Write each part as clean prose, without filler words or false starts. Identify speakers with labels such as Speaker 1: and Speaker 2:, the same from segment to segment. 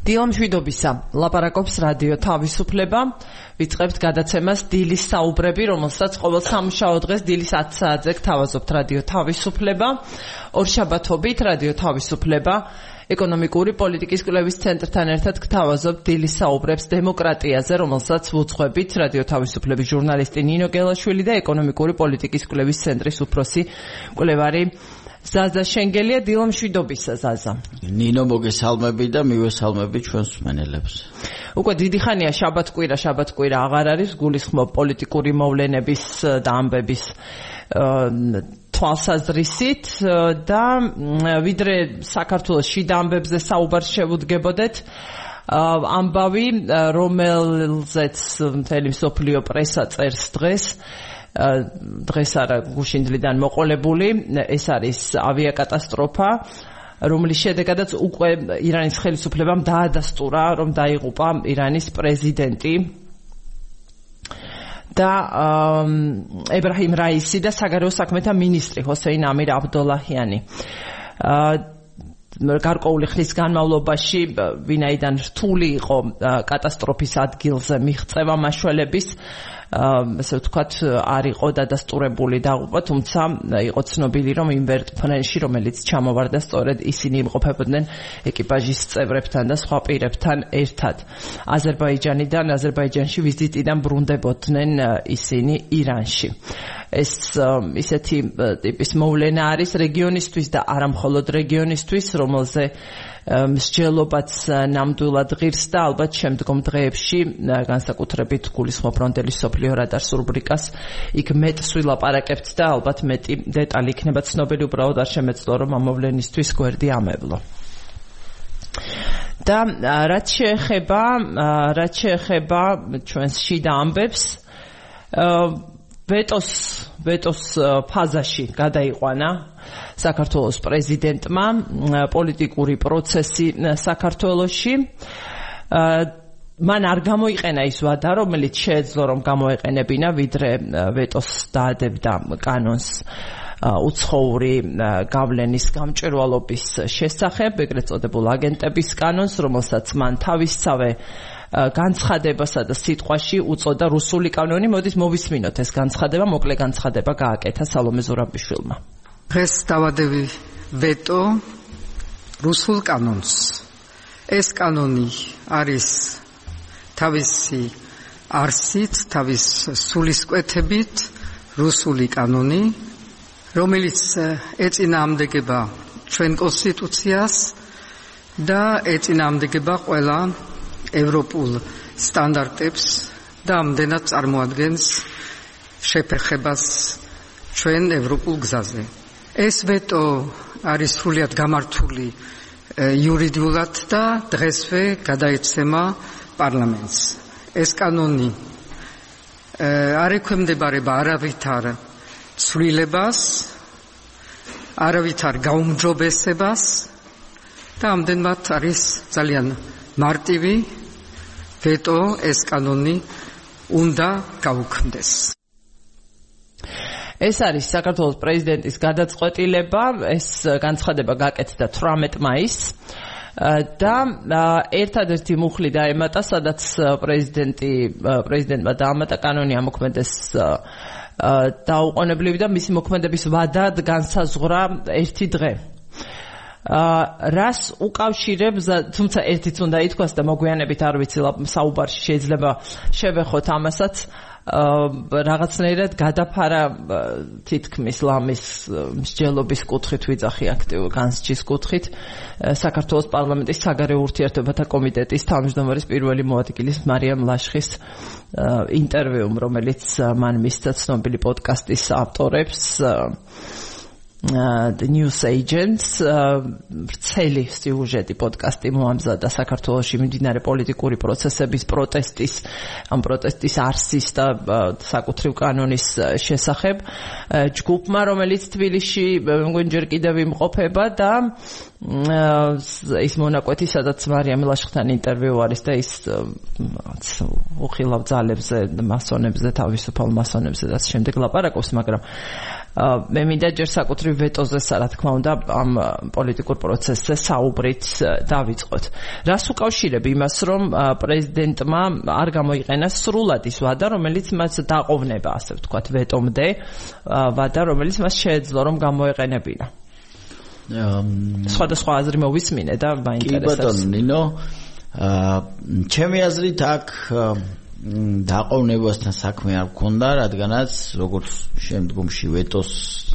Speaker 1: დილამშვიდობისა, ლაპარაკობს რადიო თავისუფლება. ვიწყებთ გადაცემას დილის საუბრები, რომელსაც ყოველ სამუშაო დღეს დილის 10 საათზე გთავაზობთ რადიო თავისუფლება. ორშაბათობით რადიო თავისუფლება ეკონომიკური პოლიტიკის კვლევის ცენტრთან ერთად გთავაზობთ დილის საუბრებს დემოკრატიაზე, რომელსაც ვუძღვებით რადიო თავისუფლების ჟურნალისტი ნინო გელაშვილი და ეკონომიკური პოლიტიკის კვლევის ცენტრის უფროსი კვლევარი ზაზა შენგელია. დილამშვიდობისა ზაზა.
Speaker 2: ნინო მოგესალმები და მივესალმები ჩვენს მსმენელებს.
Speaker 1: უკვე დიდი ხანია შაბათ-კვირა აღარ არის, გულისხმობ პოლიტიკური მოვლენების და ამბების თვალსაზრისით და ვიდრე საქართველოს შიდა ამბებზე საუბარს შევუდგებოდეთ, ამბავი, რომელზეც მთელი მსოფლიო პრესა წერს დღეს არა გუშინდლიდან მოყოლებული, ეს არის ავიაკატასტროფა, რომლის შედეგადაც უკვე ირანის ხელისუფლებამ დაადასტურა, რომ დაიღუპა ირანის პრეზიდენტი და ებრაჰიმ რაისი და საგარეო საქმეთა მინისტრი ჰოსეინ ამირ აბდოლაჰიანი. გარკვეული ხნის განმავლობაში, ვინაიდან რთული იყო კატასტროფის ადგილზე მიღწევა მაშველების, ასე ვთქვათ, არ იყო დადასტურებული დაღუპვა, თუმცა იყო ცნობილი, რომ იმ ვერტმფრენში, რომელიც ჩამოვარდა, სწორედ ისინი იმყოფებოდნენ ეკიპაჟის წევრებთან და სხვა პირებთან ერთად. აზერბაიჯანში ვიზიტიდან ბრუნდებოდნენ ისინი ირანში. ეს ისეთი ტიპის მოვლენა არის რეგიონისთვის და არა მხოლოდ რეგიონისთვის, რომელზე მსჯელობაც ნამდვილად ღირს და ალბათ შემდგომ დღეებში განსაკუთრებით გულისხმობ რონდელის სოფლიო რადარს რუბრიკას იქ მეტს ვილაპარაკებთ და ალბათ მეტი დეტალი იქნება ცნობილი, უბრალოდ არ შემეძლო რომ ამ მოვლენისთვის გვერდი ამევლო. და რაც შეეხება ჩვენს შიდა ამბებს, ვეტოს ფაზაში გადაიყვანა საქართველოს პრეზიდენტმა პოლიტიკური პროცესი საქართველოში. მან არ გამოიყენა ის ვადა, რომელიც შეეძლო რომ გამოეყენებინა, ვიდრე ვეტოს დაადებდა კანონს უცხოური გავლენის გამჭვირვალობის შესახებ, ეგრეთ წოდებულ აგენტების კანონს, რომელსაც მან თავისსავე განცხადებასა და სიტყვაში უწოდა რუსული კანონი. მოდით მოვისმინოთ ეს განცხადება, მოკლე განცხადება გააკეთა სალომე ზურაბიშვილმა.
Speaker 3: დღეს დავადევი ვეტო რუსულ კანონს. ეს კანონი არის თავისი არსით, თავის სულისკვეთებით რუსული კანონი, რომელიც ეწინააღმდეგება ჩვენ კონსტიტუციას და ეწინააღმდეგება ყველა ევროპულ სტანდარტებს და ამდენად წარმოადგენს შეფერხებას ჩვენ ევროპულ გზაზე. ეს ვეტო არის სრულიად გამართული იურიდიულად და დღესვე გადაეცემა პარლამენტს. ეს კანონი არ ექვემდებარება არავითარ ცვლილებას, არავითარ გაუმჯობესებას და ამდენად არის ძალიან მარტივი ვეტო. ეს კანონი უნდა გაუქმდეს.
Speaker 1: ეს არის საქართველოს პრეზიდენტის გადაწყვეტილება. ეს განცხადება გაკეთდა 18 მაისს და ერთადერთი მუხლი დაემატა, სადაც პრეზიდენტმა დაამატა კანონი ამოქმედეს დაუყოვნებლივი და მისი მოქმედების ვადა განსაზღვრა 1 დღე. რას უკავშირებს, თუმცა ერთიც უნდა ითქვას და მოგვიანებით არ ვიცი, საუბარში შეიძლება შევეხოთ ამასაც, რაღაცნაირად გადაფარა თითქმის ლამის მსჯელობის კუთხით, ვიძახი აქტიურ განსჯის კუთხით, საქართველოს პარლამენტის საგარეო ურთიერთობათა კომიტეტის თავმჯდომარის პირველი მოადგილის მარიამ ლაშხის ინტერვიუმ, რომელიც მან მისცა ცნობილი პოდკასტის ავტორებს, The News Agents, ვრცელი სიუჟეტი პოდკასტი მოამზადა საქართველოში მიმდინარე პოლიტიკური პროცესების ამ პროტესტის არსის და საკუთრივ კანონის შესახებ ჯგუფმა, რომელიც თბილისში მგვენჯერ კიდევ იმყოფება და ის მონაკვეთი, სადაც მარიამ ლაშხთან ინტერვიუ არის და ის უხილავ ძალებზე, მასონებზე, თავისუფალ მასონებზე და შემდეგ ლაპარაკობს, მაგრამ მე მინდა ჯერ საკუთრივ ვეტოზეს, რა თქმა უნდა, ამ პოლიტიკურ პროცესზე საუბრით დავიწყოთ. რას უკავშირებ იმას, რომ პრეზიდენტმა არ გამოიყენა სრულად ის ვადა, რომელიც მას დაყოვნება, ასე ვთქვათ, ვეტომდე, ვადა, რომელიც მას შეეძლო რომ გამოეყენებინა. სხვადასხვა აზრი მოვისმინე და მაინტერესებს.
Speaker 2: კი ბატონო ნინო, ჩემი აზრით აქ დაყოვნებასთან საქმე არ გქონდა, რადგანაც როგორც შემდგომში ვეტოს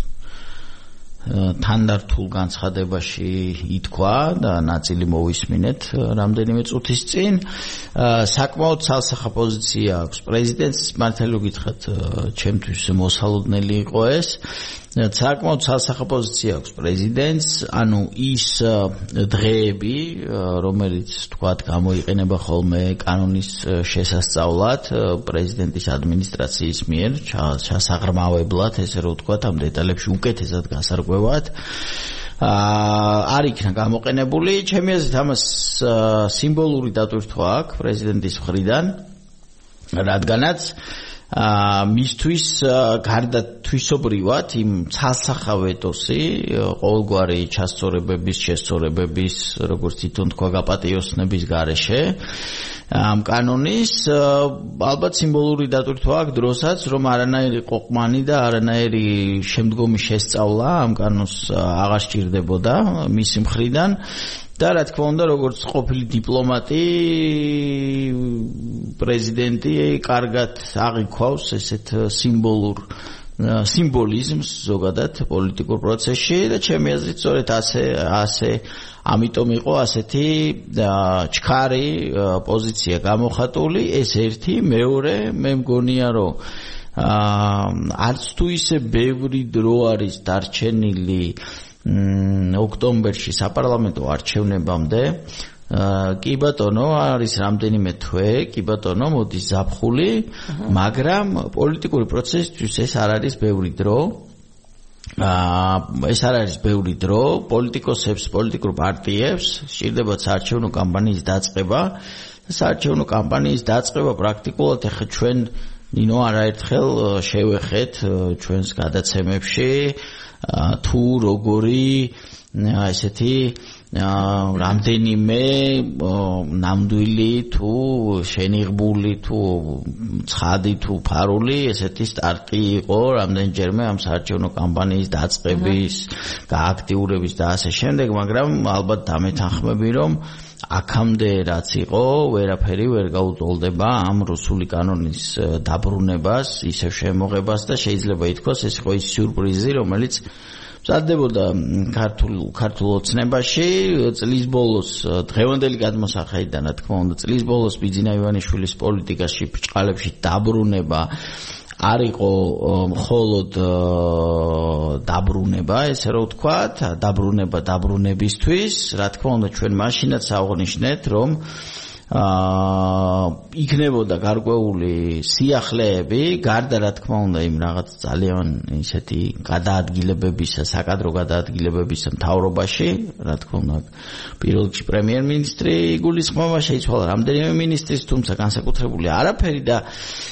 Speaker 2: თანდართულ განცხადებაში ითქვა და ნაწილი მოვისმინეთ რამდენიმე წუთის წინ, საკმაოდ ცალსახა პოზიცია აქვს პრეზიდენტს, მართალი გითხრათ, ჩემთვის მოსალოდნელი იყო ეს. საკმაოდ ცალსახა პოზიცია აქვს პრეზიდენტს, ანუ ის დღეები, რომელიც თქვათ გამოიყენება ხოლმე კანონის შესასწავლად პრეზიდენტის ადმინისტრაციის მიერ ჩასაღრმავებლად, ესე რომ ვთქვათ, ამ დეტალებში უკეთესად გასარკვევად არ იქნა გამოყენებული. ჩემი აზრით ამას სიმბოლური დატვირთვა აქვს პრეზიდენტის მხრიდან, რადგანაც მისთვის გარდა თვისობრივად იმ ცალსახა ვეტოსი, ყოველგვარი ჩასწორებების, შესწორებების, როგორც თვითონ თქვა, გაპატიოსნების გარეშე ამ კანონის ალბათ სიმბოლური დატვირთვა აქვს დროსაც, რომ არანაირი ყოყმანი და არანაირი შემდგომი შესწავლა ამ კანონს აღარ სჭირდებოდა მისი მხრიდან. და რა თქმა უნდა, როგორც ყოფილი დიპლომატი, პრეზიდენტი კარგად აღიქვავს ესეთ სიმბოლიზმს ზოგადად პოლიტიკურ პროცესში და ჩემი აზრით სწორედ ასე ამიტომ იყო ასეთი ჩქარი პოზიცია გამოხატული. ეს ერთი, მეორე, მე მგონია, რომ არც თუ ისე ბევრი დრო არის დარჩენილი ოქტომბერში საპარლამენტო არჩევნებამდე. კი ბატონო, არის რამდენიმე თვე, კი ბატონო, მოდის ზაფხული, მაგრამ პოლიტიკური პროცესისთვის ეს არ არის ბევრი დრო. ეს არ არის ბევრი დრო, პოლიტიკოსებს, პოლიტიკურ პარტიებს სჭირდებათ საარჩევნო კამპანიის დაწყება. საარჩევნო კამპანიის დაწყება პრაქტიკულად ახლა ჩვენ ნინო არაერთხელ შევეხეთ ჩვენს გადაცემებში თუ როგორი ესეთი რამდენიმე ნამდვილი თუ შენიღბული თუ ცხადი თუ ფარული ესეთი სტარტი იყო რამდენჯერმე ამ საარჩევნო კამპანიის დაწყების, გააქტიურების და ასე შემდეგ, მაგრამ ალბათ დამეთანხმები, რომ აქამდე რაც იყო, ვერაფერი ვერ გაუტოლდება ამ რუსული კანონის დაბრუნებას, ისევ შემოღებას და შეიძლება ითქვას ეს იყო ის სიურპრიზი, რომელიც მზადდებოდა ქართულ ოცნებაში წლის ბოლოს დღევანდელი გადმოსახედიდან, რა თქმა უნდა, წლის ბოლოს ბიძინა ივანიშვილის პოლიტიკაში ბრჭყალებში დაბრუნება არ იყო მხოლოდ დაბრუნება, ესე რომ ვთქვათ, დაბრუნება დაბრუნებისთვის, რა თქმა უნდა, ჩვენ მაშინაც აღნიშნეთ, რომ იქნებოდა გარკვეული სიახლეები, გარდა რა თქმა უნდა იმ რაღაც ძალიან ისეთი გადაადგილებებისა, საკადრო გადაადგილებებისა მთავრობაში, რა თქმა უნდა, პირველ რიგში პრემიერ-მინისტრი იგულისხმება, შეიცვალა რამდენიმე მინისტრის, თუმცა განსაკუთრებული არაფერი და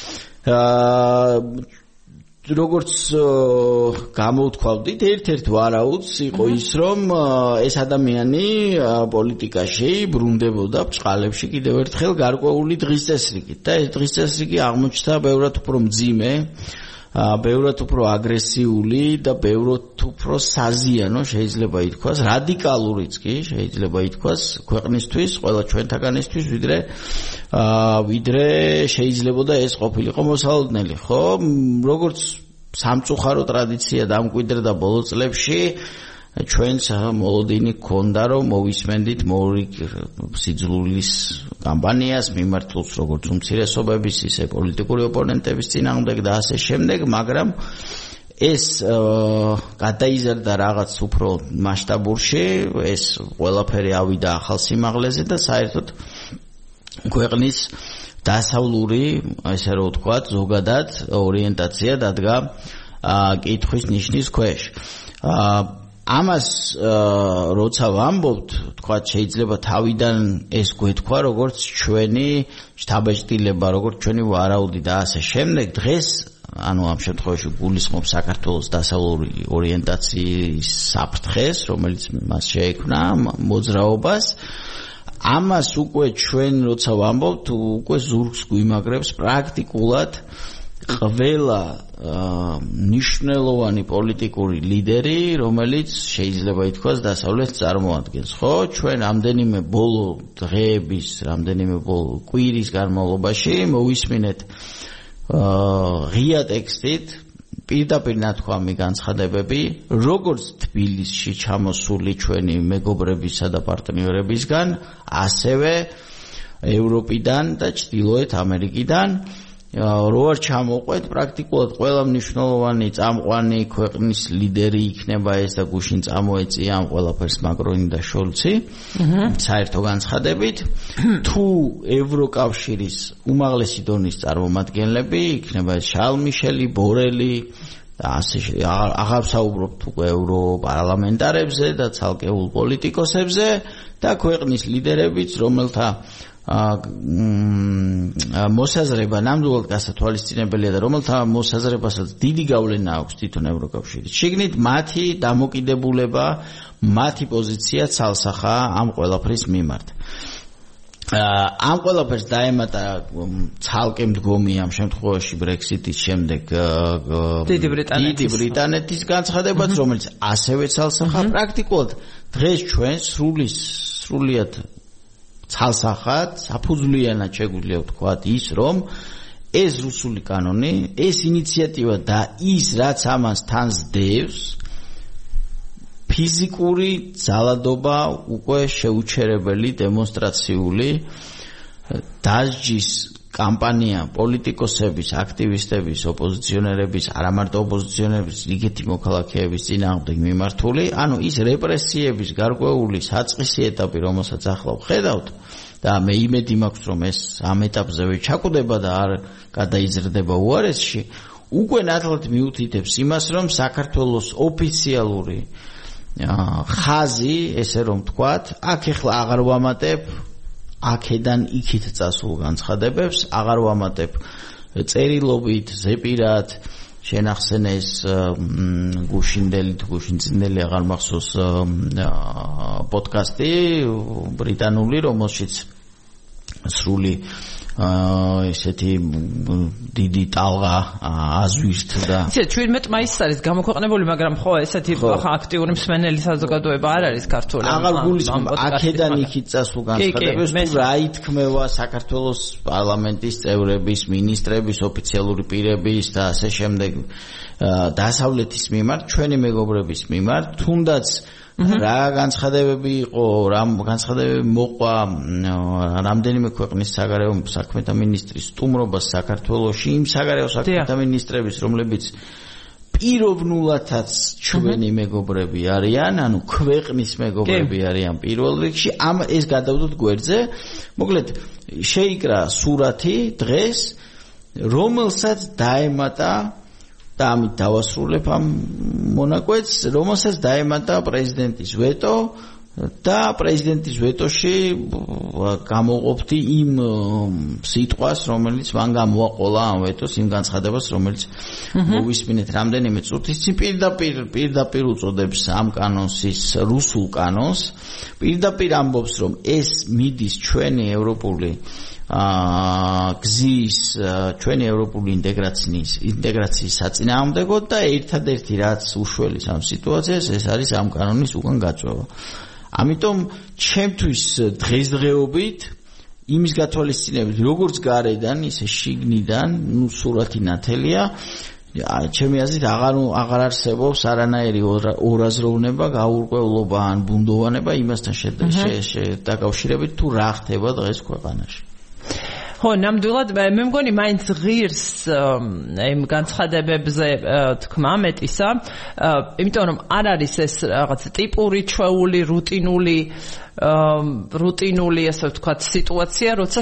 Speaker 2: როგორც გამოვთქვავდით, ერთ-ერთ ვარაუდს იყო ის, რომ ეს ადამიანი პოლიტიკაში ბრუნდებოდა ბრჭყალებში კიდევ ერთხელ გარკვეული დღის წესრიგით და ეს დღის წესრიგი აღმოჩნდა ბევრად უფრო მძიმე, ბევრად უფრო აგრესიული და ბევრად უფრო საზიანო, შეიძლება ითქვას, რადიკალურიც კი შეიძლება ითქვას ქვეყნისთვის, ყველა ჩვენთაგანისთვის, ვიდრე შეიძლებოდა ეს ყოფილიყო მოსალოდნელი, ხო? როგორც სამწუხარო ტრადიცია დამკვიდრდა ბოლო წლებში, ჩვენს მოლოდინი გქონდა, რომ მოვისმენდით მორიგ სიძულვილის კამპანიას მიმართულს, როგორც უმცირესობების, ისე პოლიტიკური ოპონენტების წინააღმდეგ და ასე შემდეგ, მაგრამ ეს გადაიზარდა რაღაც უფრო მასშტაბურში, ეს ყველაფერი ავიდა ახალ სიმაღლეზე და საერთოდ ქვეყნის დასავლური, ესე რომ ვთქვათ, ზოგადად ორიენტაცია დადგა კითხვის ნიშნის ქვეშ. ამას როცა ვამბობთ, თქვათ, შეიძლება თავიდან ეს გვეთქვა, როგორც ჩვენი შთაბეჭდილება, როგორც ჩვენი ვარაუდი და ასე შემდეგ. დღეს ანუ ამ შემთხვევაში გულისხმობს საქართველოს დასავლური ორიენტაციის საფრთხეს, რომელიც მას შეექმნა მოძრაობას. ამას უკვე ჩვენ როცა ვამბობთ, უკვე ზურგს გვიმაგრებს პრაქტიკულად ყველა ნიშნულოვანი პოლიტიკური ლიდერი, რომელიც შეიძლება ითქვას დასავლეთს წარმოადგენს. ხო, ჩვენ რამდენიმე ბოლო დღეების, რამდენიმე ბოლო კვირის განმავლობაში მოვისმინეთ ღია ტექსტით პირდაპირ ნათქვამი განცხადებები, როგორც თბილისში ჩამოსული ჩვენი მეგობრებისა და პარტნიორებისგან, ასევე ევროპიდან და ჩრდილოეთ ამერიკიდან. რო არ ჩამოყვეთ, პრაქტიკულად ყველა მნიშვნელოვანი წამყვანი ქვეყნის ლიდერი იქნება ეს და გუშინ წამოეწია ამ ყველაფერს მაკრონი და შოლცი, საერთო განცხადებით. თუ ევროკავშირის უმაღლესი დონის წარმომადგენლები იქნება შარლ მიშელი, ბორელი და ასე აღარ ვსაუბრობთ უკვე ევროპარლამენტარებზე და ცალკეულ პოლიტიკოსებზე და ქვეყნის ლიდერებიც, რომელთა მოსაზრება ნამდვილად გასათვალისწინებელია და რომელთა მოსაზრებასაც დიდი გავლენა აქვს თვითონ ევროკავშირის შიგნით, მათი დამოკიდებულება, მათი პოზიცია ცალსახაა ამ ყველაფრის მიმართ. ამ ყველაფერს დაემატა ცალკე მდგომი ამ შემთხვევაში ბრექსიტის შემდეგ დიდი ბრიტანეთის განცხადებაც, რომელიც ასევე ცალსახაა. პრაქტიკულად დღეს ჩვენ სრულიად ცალსახად, საფუძვლიანად შეგვიძლია ვთქვათ ის, რომ ეს რუსული კანონი, ეს ინიციატივა და ის, რაც ამას თან სდევს, ფიზიკური ძალადობა უკვე შეუჩერებელი დემონსტრაციული დასჯის კამპანია პოლიტიკოსების, აქტივისტების, ოპოზიციონერების, არა მარტო ოპოზიციონერების, რიგითი მოქალაქეების წინააღმდეგ მიმართული, ანუ ის რეპრესიების გარკვეული საწყისი ეტაპი, რომელსაც ახლა ვხედავთ და მე იმედი მაქვს, რომ ეს ამ ეტაპზე ვეჩაკვდება და არ გადაიზრდება უარესში, უკვე ნათლად მიუთითებს იმას, რომ საქართველოს ოფიციალური ხაზი, ესე რომ ვთქვათ, აქ ახლა აღარ ვამატებ აქედან იქით წასულ განცხადებებს, აღარ ვამატებ წერილობით, ზეპირად, შენახსენეს გუშინწინდელი აღარ მახსოვს პოდკასტი ბრიტანული, რომელშიც სრული ესეთი დიდი ტალღა აზვირთ და
Speaker 1: 17 მაისს არის გამოქვეყნებული, მაგრამ ხო ესეთი აქტიური მსმენელი საზოგადოება არ არის ქართული.
Speaker 2: აღარ გულისხმობ აქედან იქით წასულ განცხადებებს, თუ რა ითქმევა საქართველოს პარლამენტის წევრების, მინისტრების, ოფიციალური პირების და ასე შემდეგ დასავლეთის მიმართ, ჩვენი მეგობრების მიმართ, თუნდაც რა განცხადებები იყო, რა განცხადებები მოყვა რამდენიმე ქვეყნის საგარეო საქმეთა მინისტრის სტუმრობას საქართველოში, იმ საგარეო საქმეთა მინისტრების, რომლებიც პიროვნულადაც ჩვენი მეგობრები არიან, ანუ ქვეყნის მეგობრები არიან პირველ რიგში, ეს გადავდოთ გვერდზე. მოკლედ შეიკრა სურათი დღეს, რომელსაც დაემატა და ამით დავასრულებ ამ მონაკვეთს, რომელსაც დაემატა პრეზიდენტის ვეტო და პრეზიდენტის ვეტოში გამოყოფდი იმ სიტყვას, რომელიც მან გამოაყოლა ამ ვეტოს, იმ განცხადებას, რომელიც მოვისმინეთ რამდენიმე წუთის წინ, პირდაპირ უწოდებს ამ კანონს, ის რუსულ კანონს, პირდაპირ ამბობს, რომ ეს მიდის ჩვენი ევროპული გზის, ჩვენი ევროპული ინტეგრაციის საწინააღმდეგოდ და ერთადერთი რაც უშველის ამ სიტუაციას, ეს არის ამ კანონის უკან გაწვევა. ამიტომ ჩემთვის დღესდღეობით იმის გათვალისწინებით, როგორც გარედან, ისე შიგნიდან, სურათი ნათელია, ჩემი აზრით აღარ არსებობს არანაირი ორაზროვნება, გაურკვევლობა ან ბუნდოვანება იმასთან დაკავშირებით, თუ რა ხდება დღეს ქვეყანაში.
Speaker 1: ხო, ნამდვილად მე მგონი მაინც ღირს იმ განცხადებებზე თქმა მეტისა, იმიტომ რომ არ არის ეს რაღაც ტიპური, ჩვეული, რუტინული რუტინული, ასე ვთქვათ, სიტუაცია, როცა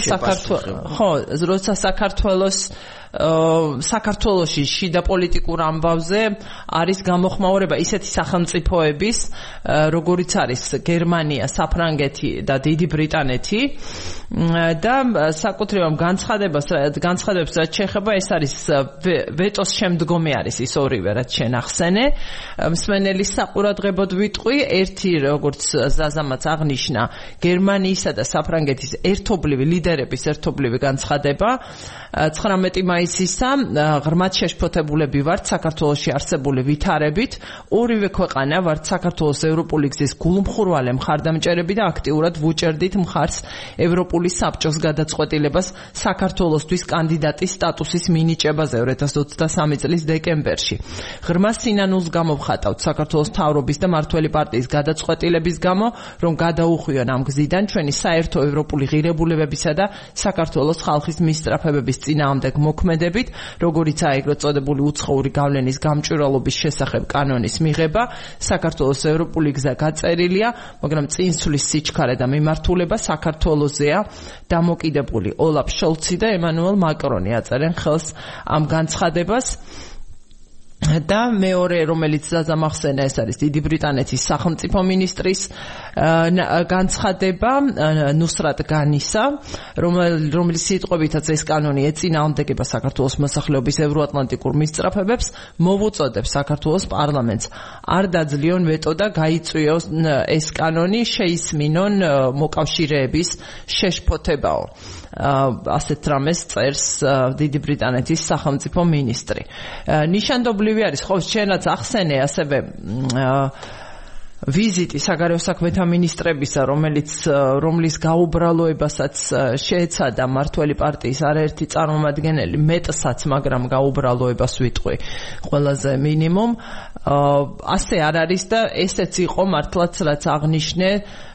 Speaker 1: საქართველოში შიდა პოლიტიკურ ამბავზე არის გამოხმაურება ისეთი სახელმწიფოების, როგორიც არის გერმანია, საფრანგეთი და დიდი ბრიტანეთი და საკუთრივ განცხადებას რაც შეეხება ეს არის ვეტოს შემდგომი არის ის ორივე რაც შენ ახსენე. მსმენელის საყურადღებოდ ვიტყვი, ერთი როგორც ზაზამაც აღნიშნა, გერმანიისა და საფრანგეთის ერთობლივი ლიდერების ერთობლივი განცხადება 19 მაისისა ღრმად შეშფოთებულები ვართ საქართველოში არსებული ვითარებით. ორივე ქვეყანა ვართ საქართველოს ევროპული გზის გულმხურვალე მხარდამჭერები და აქტიურად ვუჭერდით მხარს ევროპული საბჭოს გადაწყვეტილებას საქართველოსთვის კანდიდატის სტატუსის მინიჭებაზე 2023 წლის დეკემბერში. ღრმა სინანულს გამოვხატავთ საქართველოს მთავრობის და მართველი პარტიის გადაწყვეტილების გამო, რომ გადაუხვიონ ამ გზიდან ჩვენი საერთო ევროპული ღირებულებებისა და საქართველოს ხალხის მისწრაფებების წინააღმდეგ მოქმედებით, როგორიც აიგროთ წოდებული უცხოური გავლენის გამჭვირვალობის შესახებ კანონის მიღება. საქართველოს ევროპული გზა გაწერილია, მაგრამ წინსვლის სიჩქარე და მიმართულება საქართველოსზეა დამოკიდებული. ოლაფ შოლცი და ემანუელ მაკრონი აწერენ ხელს ამ განცხადებას. და მეორე, რომელიც ზაზამახსენა, ეს არის დიდი ბრიტანეთის სახელმწიფო მინისტრის განცხადება ნუსრატ განისა, რომელიც სიტყვებითაც ეს კანონი ეწინააღმდეგება საქართველოს მოსახლეობის ევროატლანტიკურ მისწრაფებებს, მოვუწოდებს საქართველოს პარლამენტს არ დაძლიონ ვეტო და გაიწვიოს ეს კანონი, შეისმინონ მოკავშირეების შეშფოთებაო. ასეთ რამეს წერს დიდი ბრიტანეთის სახელმწიფო მინისტრი. ნიშანდობლივი არის, ხო, შენაც ახსენე ასევე ვიზიტი საგარეო საქმეთა მინისტრებისა, რომლის გაუბრალოებასაც შეეცადა მართველი პარტიის არაერთი წარმომადგენელი, მეტსაც, მაგრამ გაუბრალოებას ვიტყვი ყველაზე მინიმუმ. ასე არ არის და ესეც იყო მართლაც რაც აღნიშნე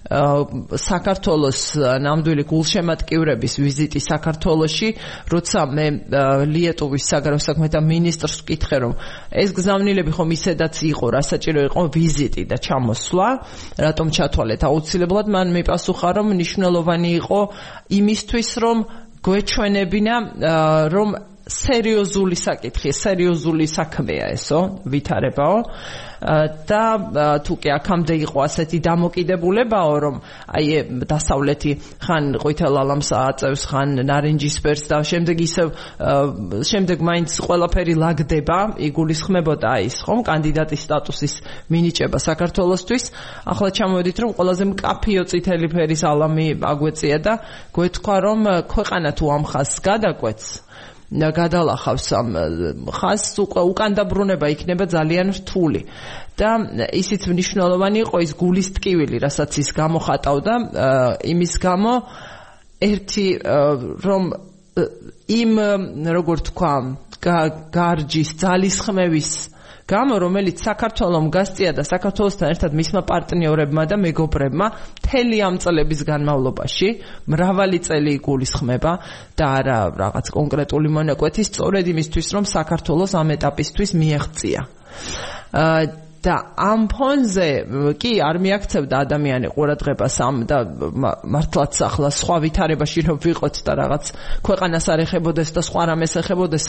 Speaker 1: საქართველოს ნამდვილი გულშემატკივრების ვიზიტი საქართველოში, როცა მე ლიეტუვის საგარეო საქმეთა მინისტრს ვკითხე, რომ ეს გზავნილები ხომ ისედაც იყო, რა საჭირო იყო ვიზიტი და ჩამოსვლა, რატომ ჩათვალეთ აუცილებლად, მან მიპასუხა, რომ მნიშვნელოვანი იყო იმისთვის, რომ გვეჩვენებინა, რომ სერიოზული საკითხი, სერიოზული საქმეა ესო, ვითარებაო და თუ კი აქამდე იყო ასეთი დამოკიდებულებაო, რომ აი დასავლეთი ხან ყვითელ ალამს აწევს, ხან ნარინჯისფერს და შემდეგ მაინც ყველაფერი ლაგდება, იგულისხმებოდა ის, ხომ, კანდიდატის სტატუსის მინიჭება საქართველოსთვის. ახლა ჩამოვედით, რომ ყველაზე მკაფიო წითელი ფერის ალამი აგვეწია და გვეთქვა, რომ ქვეყანა თუ ამ ხაზს გადაკვეთს, გადალახავს ამ ხაზს, უკან დაბრუნება იქნება ძალიან რთული და ისიც მნიშვნელოვანი იყო ის გულის ტკივილი, რასაც ის გამოხატავდა იმის გამო, ერთი რომ იმ როგორ თქვა გარჯის ძალისხმევის გამო, რომელიც საქართველოს გასწია და საქართველოსთან ერთად მისმა პარტნიორებმა და მეგობრებმა მთელი ამ წლების განმავლობაში მრავალი წელი იგულისხმება და არა რაღაც კონკრეტული მონაკვეთი, სწორედ იმისთვის, რომ საქართველოს ამ ეტაპისთვის მიეღწია. და ამ ფონზე კი არ მიაქცევდა ადამიანი ყურადღებას ამ და მართლაც ახლა სხვა ვითარებაში რომ ვიყოთ და რაღაც ქვეყანას არ ეხებოდეს და სხვა რამეს ეხებოდეს,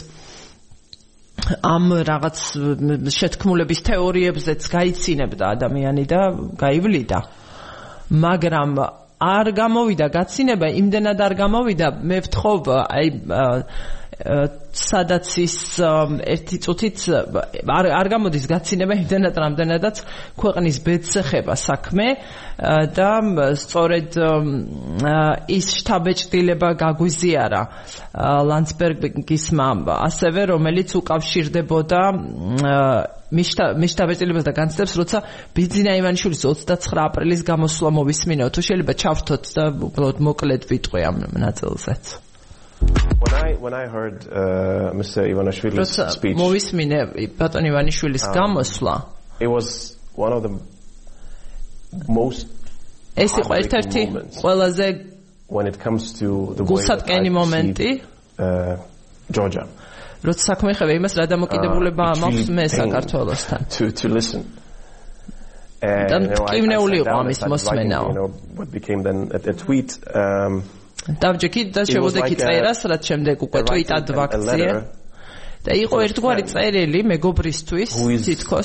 Speaker 1: ამ რაღაც შეთქმულების თეორიებზეც გაიცინებდა ადამიანი და გაივლიდა. მაგრამ არ გამოვიდა გაცინება, იმდენად არ გამოვიდა, მე ვთხოვ, აი სადაც ის ერთი წუთით არ გამოდის გაცინება იმდენად რამდენადაც ქვეყნის ბედს ეხება საქმე და სწორედ ის შთაბეჭდილება გაგვიზიარა ლანდსბერგისმა ასევე, რომელიც უკავშირდებოდა მიშტაბეჭდილებას და განცდებს, როცა ბიძინა ივანიშვილის 29 აპრილის გამოსვლა მოვისმინეო. თუ შეიძლება ჩავრთოთ და უბრალოდ მოკლედ ვიტყვი ამ ნაწილზეც.
Speaker 4: When I heard Mr. Ivanishvili's speech,
Speaker 1: მოვისმინე ბატონ ივანიშვილის გამოსვლა,
Speaker 4: it was one of the most
Speaker 1: ეს იყო ერთ-ერთი ყველაზე
Speaker 4: when it comes to the way that I perceive Georgia.
Speaker 1: როცა საქმე ხება იმას, რა დამოკიდებულება მაქვს მე საქართველოსთან.
Speaker 4: To listen.
Speaker 1: მტკივნეული იყო ამის მოსმენაო.
Speaker 4: What became then a tweet
Speaker 1: დავჯექი და შევოდექი წერას, რაც შემდეგ უკვე ტვიტად ვაქცია. და იყო ერთგვარი წერილი მეგობრისთვის თითქოს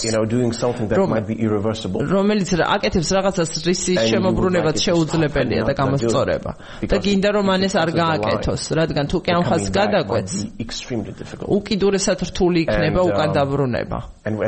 Speaker 1: რომელიც აკეთებს რაღაცას რის შემოbrunებად შეუძლებელია და გამოსწორება და გინდა რომ ანეს არ გააკეთოს რადგან თუ კი ამ ხაზს გადაკვეთს უკიდურესად რთული იქნება უკან დაბრუნება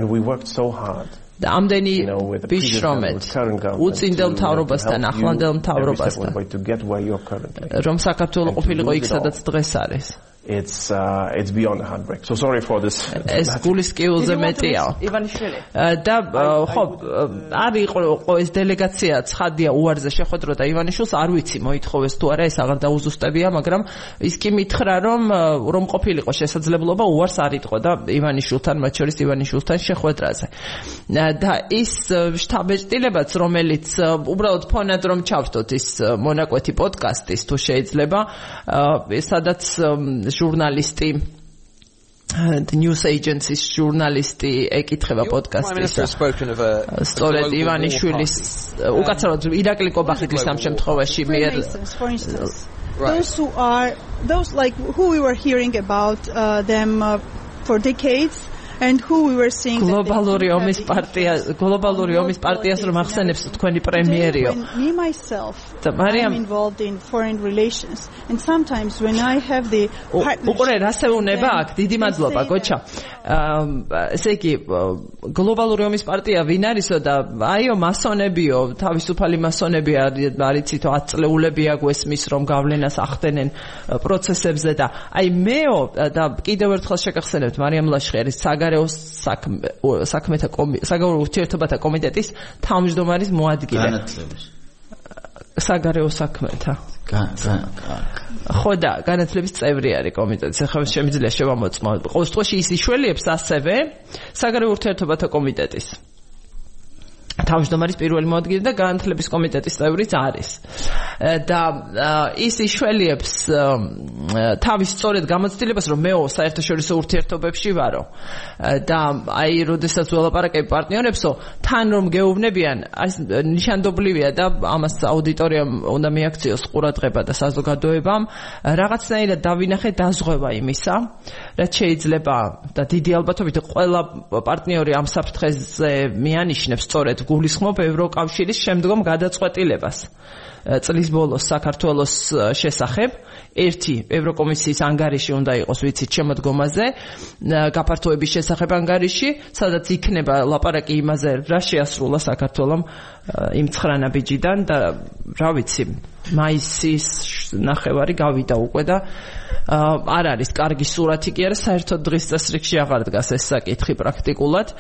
Speaker 1: და ამდენი ვიშრომეთ უწინდელ მთავრობასთან ახლანდელ მთავრობასთან რომ საქართველოს ყოფილიყო იქ სადაც დღეს არის
Speaker 4: it's beyond heartbreak. So sorry for this.
Speaker 1: Es gulis კიულზე მეტია. და ხო არის იყო ეს დელეგაცია ცხადია უარზე შეხვედრა და ივანიშვილს არ ვიცი მოითხოვეს თუ არა ეს აღარ დაუზუსტებია, მაგრამ ის კი მითხრა რომ ყოფილიყო შესაძლებლობა უარს არ იტყო და ივანიშვილთან მათ შორის ივანიშვილთან შეხვედრაზე. და ის შტაბ-ეჭდილებაც რომელიც უბრალოდ ფონად რომ ჩავთოთ ის მონაკვეთი პოდკასტის თუ შეიძლება სადაც ჟურნალისტი the news agencies ჟურნალისტი ეკითხება პოდკასტის სწორედ ივანიშვილის უკაცრავად ირაკლი კობახიძის ამ შემთხვევაში მიერ
Speaker 5: those like who we were hearing about them for decades and who we were seeing
Speaker 1: globალური ომის პარტიას რომ ახსენებს თქვენი პრემიერიო
Speaker 5: me myself I'm involved in foreign relations and sometimes when I have the
Speaker 1: უყურე რასეუნება აქ დიდი მადლობა გოჩა ესე იგი გლობალური ომის პარტია ვინ არისო და აიო მასონებიო თავისუფალი მასონები არიცითო 10 წლეულებია გვესმის რომ გავლენას ახდენენ პროცესებზე და აი მეო და კიდევ ერთხელ შეგახსენებთ მარიამ ლაშხერის საგარეო ურთიერთობათა კომიტეტის თავმჯდომარის მოადგილე საგარეო საქმეთა ხო და განათლების წევრი არის კომიტეტის. ახლა შემიძლია შევამოწმო. ყოველ შემთხვევაში ის იშველიებს ასევე საგარეო ურთიერთობათა კომიტეტის თავმჯდომარის პირველი მოადგილე და განათლების კომიტეტის წევრიც არის. და ის იშველიებს თავის სწორედ გამოცდილებას რომ მეო საერთაშორისო ურთიერთობებში ვარო. და აი როდესაც ველაპარაკებ პარტნიორებსო თან რომ გეუბნებიან აი ნიშანდობლივია და ამას აუდიტორიამ უნდა მიაქციოს ყურადღება და საზოგადოებამ რაღაცნაირად დავინახე დაზღვევა იმისა რაც შეიძლება და დიდი ალბათობით ყველა პარტნიორი ამ საფრთხეზე მიანიშნებს სწორედ გულისხმობ ევროკავშირის შემდგომ გადაწყვეტილებას წლის ბოლოს საქართველოს შესახებ ერთი ევროკომისიის ანგარიში უნდა იყოს ვიცით შემოდგომაზე გაფართოების შესახებ ანგარიში სადაც იქნება ლაპარაკი იმაზე რა შეასრულა საქართველოს იმ 9 ნაბიჯიდან და რა ვიცი მაისის ნახევარი გავიდა უკვე და არ არის კარგი სურათი კი არა საერთოდ დღის წესრიგში აღარ დგას ეს საკითხი პრაქტიკულად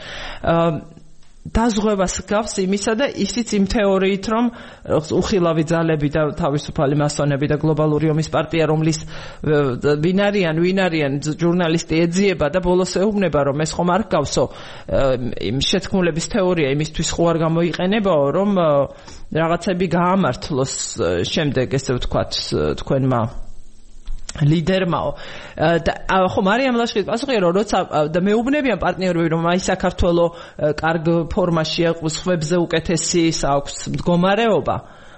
Speaker 1: დაზღვევას გავს იმისა და ისიც იმ თეორიით რომ უხილავი ძალები და თავისუფალი მასონები და გლობალური ომის პარტია რომლის ვინ არიან ჟურნალისტი ეძიება და ბოლოს ეუბნება რომ ეს ხომ არ გავსო იმ შეთქმულების თეორია იმისთვის ხო არ გამოიყენებაო რომ რაღაცები გაამართლოს შემდეგ ესე ვთქვათ თქვენმა ლიდერმაო და ხო მარიამ ლაშხერის პასუხია რომ როცა და მეუბნებიან პარტნიორები რომ აი საქართველოს კარგ ფორმაშია სხვებზე უკეთესი აქვს მდგომარეობა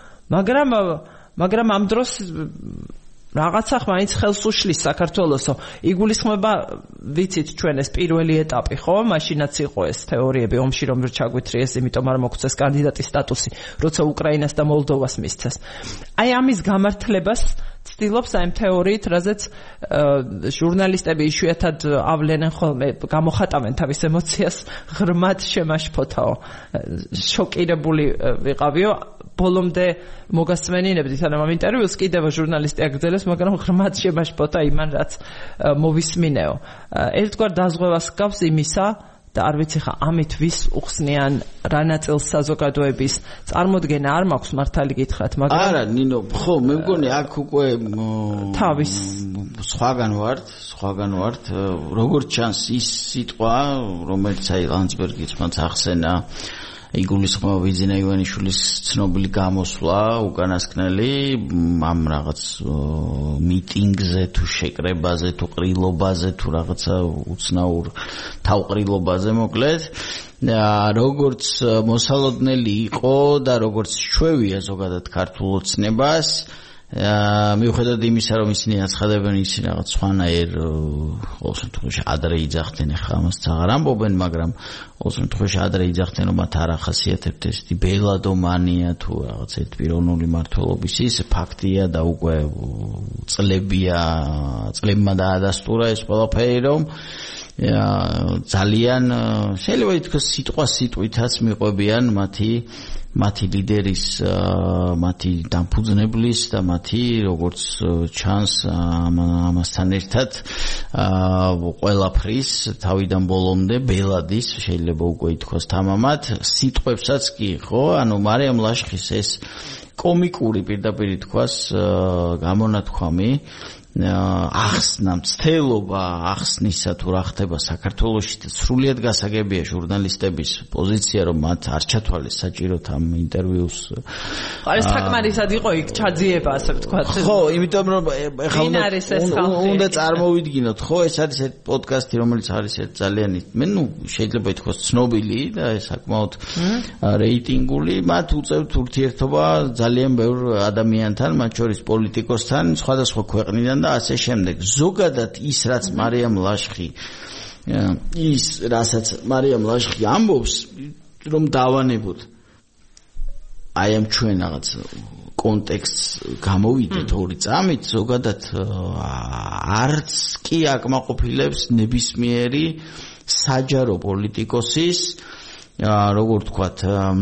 Speaker 1: მაგრამ ამ დროს რაღაცა მაინც ხელს უშლის საქართველოსო იგულისხმება ვიცით ჩვენ ეს პირველი ეტაპი ხო მაშინაც იყო ეს თეორიები ომში რომ ჩაგვითრიეს იმიტომ არ მოგწეს კანდიდატის სტატუსი როცა უკრაინას და მოლდოვას მისცეს აი ამის გამართლებას ცდილობს აი თეორიით რაზეც ჟურნალისტები იშვიათად ავლენენ ხოლმე გამოხატავენ თავის ემოციას ღრმად შემაშფოთაო შოკირებული ვიყავიო ბოლომდე მოგასმენინებდით ამ ინტერვიუს კიდევ ჟურნალისტი აგრძელებს მაგრამ ღრმად შემაშფოთა იმან რაც მოვისმინეო ერთგვარ დაზღვევას გავს იმისა და არ ვიცი ხა ამით ვის უხსნიან რა ნაწილს საზოგადოების წარმოდგენა არ მაქვს მართალი გითხრათ მაგრამ
Speaker 2: არა ნინო ხო მე მგონი აქ უკვე
Speaker 1: თავის
Speaker 2: სხვაგან ვართ როგორც ჩანს ის სიტყვა რომელიც აი ლანცბერგიც მაც ახსენა იგულისხმება ბიძინა ივანიშვილის ცნობილი გამოსვლა უკანასკნელი ამ რაღაც მიტინგზე თუ შეკრებაზე თუ ყრილობაზე თუ რაღაცა უცნაურ თავყრილობაზე მოკლედ როგორც მოსალოდნელი იყო და როგორც ჩვევია ზოგადად ქართულ ოცნებას მიუხედავად იმისა რომ ისინი აცხადებენ ისინი რაღაც სხვანაირ ყოველ შემთხვევაში ადრე იძახდნენ ახლა ამას აღარ ამბობენ მაგრამ ყოველ შემთხვევაში ადრე იძახდნენ რომ მათ არ ახასიათებთ ესეთი ბელადომანია თუ რაღაც ერთპიროვნული მმართველობის ის ფაქტია და უკვე წლებმა დაადასტურა ეს ყველაფერი რომ ძალიან შეიძლება ითქვას სიტყვა სიტყვითაც მიყვებიან მათი ლიდერის მათი დამფუძნებლის და მათი როგორც ჩანს ამასთან ერთად ყველაფრის თავიდან ბოლომდე ბელადის შეიძლება უკვე ითქვას თამამად სიტყვებსაც კი ხო ანუ მარიამ ლაშხის ეს კომიკური პირდაპირ ითქვას გამონათქვამი ახსნა მცდელობა ახსნისა თუ რა ხდება საქართველოში და სრულიად გასაგებია ჟურნალისტების პოზიცია რომ მათ არ ჩათვალეს საჭიროდ ამ ინტერვიუს
Speaker 1: არის საკმარისად იყო იქ ჩაძიება ასე ვთქვათ
Speaker 2: ხო იმიტომ რომ ეხლა უნდა წარმოვიდგინოთ ხო ეს არის ერთ პოდკასტი რომელიც არის ერთ ძალიან შეიძლება ითქვას ცნობილი და საკმაოდ რეიტინგული მათ უწევთ ურთიერთობა ძალიან ბევრ ადამიანთან მათ შორის პოლიტიკოსთან სხვადასხვა ქვეყნიდან და ასე შემდეგ. ზოგადად ის რაც მარიამ ლაშხი ამბობს რომ დავანებოთ აი ამ ჩვენ რაღაც კონტექსტს გამოვიდეთ ორი წამით ზოგადად არც კი აკმაყოფილებს ნებისმიერი საჯარო პოლიტიკოსის როგორ ვთქვათ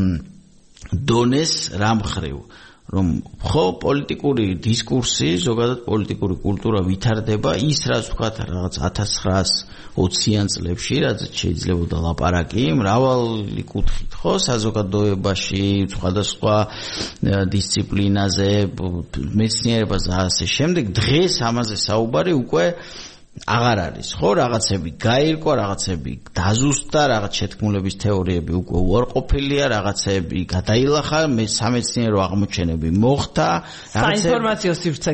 Speaker 2: დონეს რამხრივ რომ ხო პოლიტიკური დისკურსი, ზოგადად პოლიტიკური კულტურა ვითარდება ის რაც ვთქვათ რაღაც 1920-იან წლებში, რაც შეიძლებოდა ლაპარაკი მრავალი კუთხით, ხო, საზოგადოებაში, სხვადასხვა დისციპლინაზე, მეცნიერებაზე ასე შემდეგ, დღეს ამაზე საუბარი უკვე აღარ არის, ხო, რაღაცები გაირკვა, რაღაცები დაზუსტა, რაღაც შეთქმულების თეორიები უკვე უარყოფილია, რაღაცები გადაილახა, სამეცნიერო აღმოჩენები მოხდა,
Speaker 1: საინფორმაციო სივრცე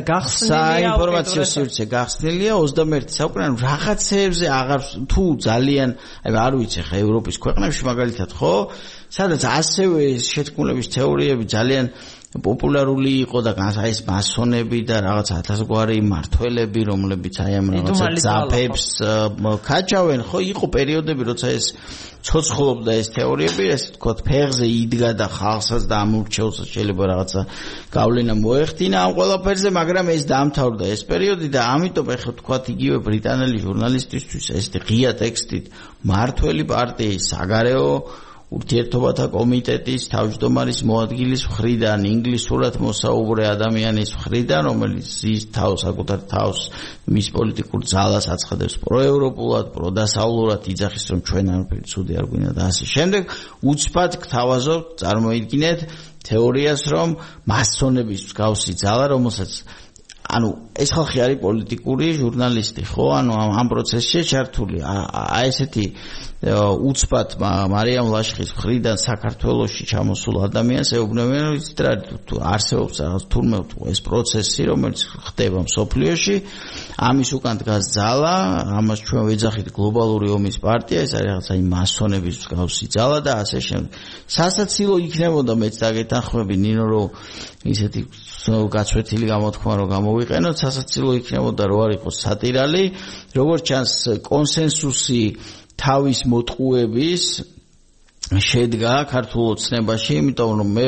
Speaker 2: გახსნილია 21 საუკუნეში, რაღაცეებზე აღარ თუ ძალიან, არ ვიცი ხა ევროპის ქვეყნებში მაგალითად, ხო, სადაც ასევე შეთქმულების თეორიები ძალიან პოპულარული იყო და ეს მასონები და რაღაც ათასგვარი მმართველები რომლებიც აი ამ რაღაც ძაფებს ქაჩავენ ხო იყო პერიოდები როცა ეს ცოცხლობდა ეს თეორიები ესე ვთქვათ ფეხზე იდგა და ხალხსაც და ამურჩეულს შეიძლება რაღაცა გავლენა მოეხდინა ამ ყველაფერზე მაგრამ ეს დაამთავრდა ეს პერიოდი და ამიტომ ეხლა ვთქვათ იგივე ბრიტანელი ჟურნალისტისთვის ესეთი ღია ტექსტით მმართველი პარტიის საგარეო ურთიერთობათა კომიტეტის თავმჯდომარის მოადგილის მხრიდან ინგლისურად მოსაუბრე ადამიანის მხრიდან რომელიც ის საკუთარ თავს მის პოლიტიკურ ძალას აცხადებს პროევროპულად პროდასავლურად იძახის რომ ჩვენ არაფერი ცუდი არ გვინდა და ასე შემდეგ უცბად გთავაზობთ წარმოიდგინეთ თეორიას რომ მასონების მსგავსი ძალა რომელსაც ანუ ეს ხალხი არის პოლიტიკური ჟურნალისტი ხო ანუ ამ პროცესში ჩართული აი ესეთი უცბად მარიამ ლაშხის მხრიდან საქართველოში ჩამოსულ ადამიანს ეუბნებიან რომ იცით რა არსებობს რაღაც თურმე ეს პროცესი რომელიც ხდება მსოფლიოში ამის უკან დგას ძალა ამას ჩვენ ვეძახით გლობალური ომის პარტია ეს არის რაღაცა იმ მასონების მსგავსი ძალა და ასე შემდეგ სასაცილო იქნებოდა მეც დაგეთანხმები ნინო რომ ისეთი გაცვეთილი გამოთქმა რომ გამოვიყენოთ სასაცილო იქნებოდა რომ არ იყოს სატირალი როგორც ჩანს კონსენსუსი თავის მოტყუების შედგა ქართულ ოცნებაში იმიტომ რომ მე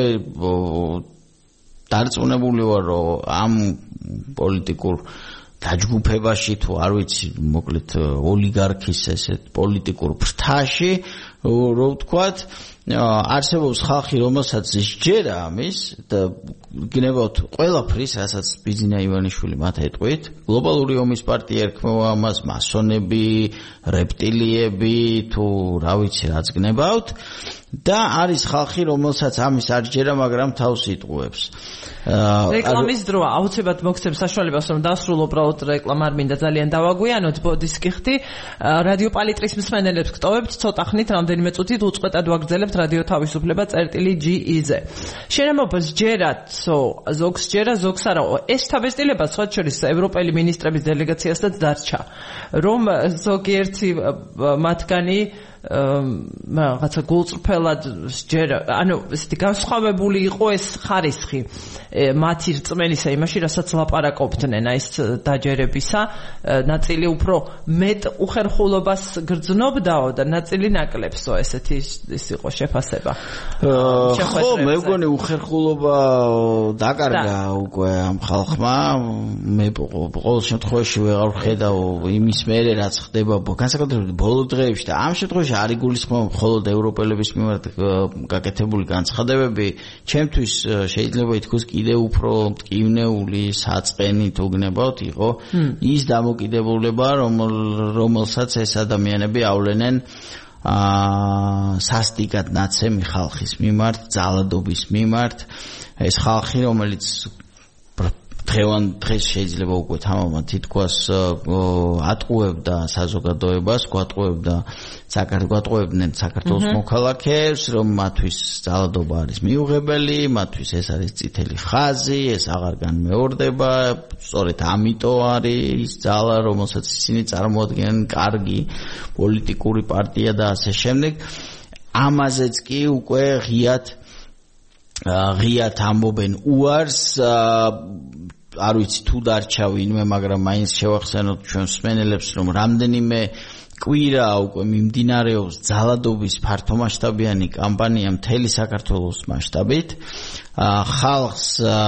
Speaker 2: დარწმუნებული ვარ რომ ამ პოლიტიკურ დაჯგუფებაში თუ არ ვიცი მოკლედ ოლიგარქის ესეთ პოლიტიკურ ფრთაში რო ვთქვათ არსებობს ხალხი რომელსაც სჯერა ამის და გნებავთ ყველაფრის რასაც ბიძინა ივანიშვილი მათ ეტყვით გლობალური ომის პარტია ერქმევა ამას მასონები რეპტილიები თუ რა ვიცი რაც გნებავთ და არის ხალხი რომელსაც ამის არ სჯერა მაგრამ თავს იტყუებს
Speaker 1: რეკლამის დროა აუცილებლად მოგცემ საშუალებას რომ დასრულო უბრალოდ რეკლამა არ მინდა ძალიან დავაგვიანოთ ბოდის კი ხდი რადიო პალიტრის მსმენელებს გტოვებთ ცოტა ხნით რამდენიმე წუთით უწყვეტად ვაგრძელებთ რადიო თავისუფლება წერტილი.ge-ზე. შენამობას ჯერათო ზოგს ჯერა ზოგს არა. ეს თავისუფლება სხვა შორის ევროპელი მინისტრების დელეგაციასაც დარჩა. რომ ზოგიერთი მათგანი რაღაცა გულწრფელად ჯერ ანუ ესეთი განსხვავებული იყო ეს ხარისხი მათი რწმენისა იმაში რასაც ლაპარაკობდნენ აი ეს დაჯერებისა ნაწილი უფრო მეტ უხერხულობას გრძნობდაო და ნაწილი ნაკლებსო ესეთი ის იყო შეფასება
Speaker 2: ხო მე მგონი უხერხულობა დაკარგა უკვე ამ ხალხმა მე ყოველ შემთხვევაში ვეღარ ვხედავ იმის მერე რაც ხდება განსაკუთრებით ბოლო დღეებში და ამ შემთხვევაში არ იგულისხმება მხოლოდ ევროპელების მიმართ გაკეთებული განცხადებები, ჩემთვის შეიძლება ითქვას კიდევ უფრო მტკივნეული საწყენი თუ გნებავთ იყო ის დამოკიდებულება, რომელსაც ეს ადამიანები ავლენენ სასტიკად ნაცემი ხალხის მიმართ, ძალადობის მიმართ, ეს ხალხი, რომელიც დღეს შეიძლება უკვე თამამად თითქოს ატყუებდა საზოგადოებას, გვატყუებდა გვატყუებდნენ საქართველოს მოქალაქეებს, რომ მათთვის ძალადობა არის მიუღებელი, მათთვის ეს არის წითელი ხაზი, ეს აღარ განმეორდება, სწორედ ამიტომ არის ის ძალა, რომელსაც ისინი წარმოადგენენ კარგი პოლიტიკური პარტია და ასე შემდეგ. ამაზეც კი უკვე ღიად ამბობენ უარს არ ვიცი თუ დარჩა ვინმე, მაგრამ მაინც შევახსენოთ ჩვენს მსმენელებს, რომ რამდენიმე კვირა უკვე მიმდინარეობს ძალადობის ფართომასშტაბიანი კამპანია მთელი საქართველოს მასშტაბით. ხალხს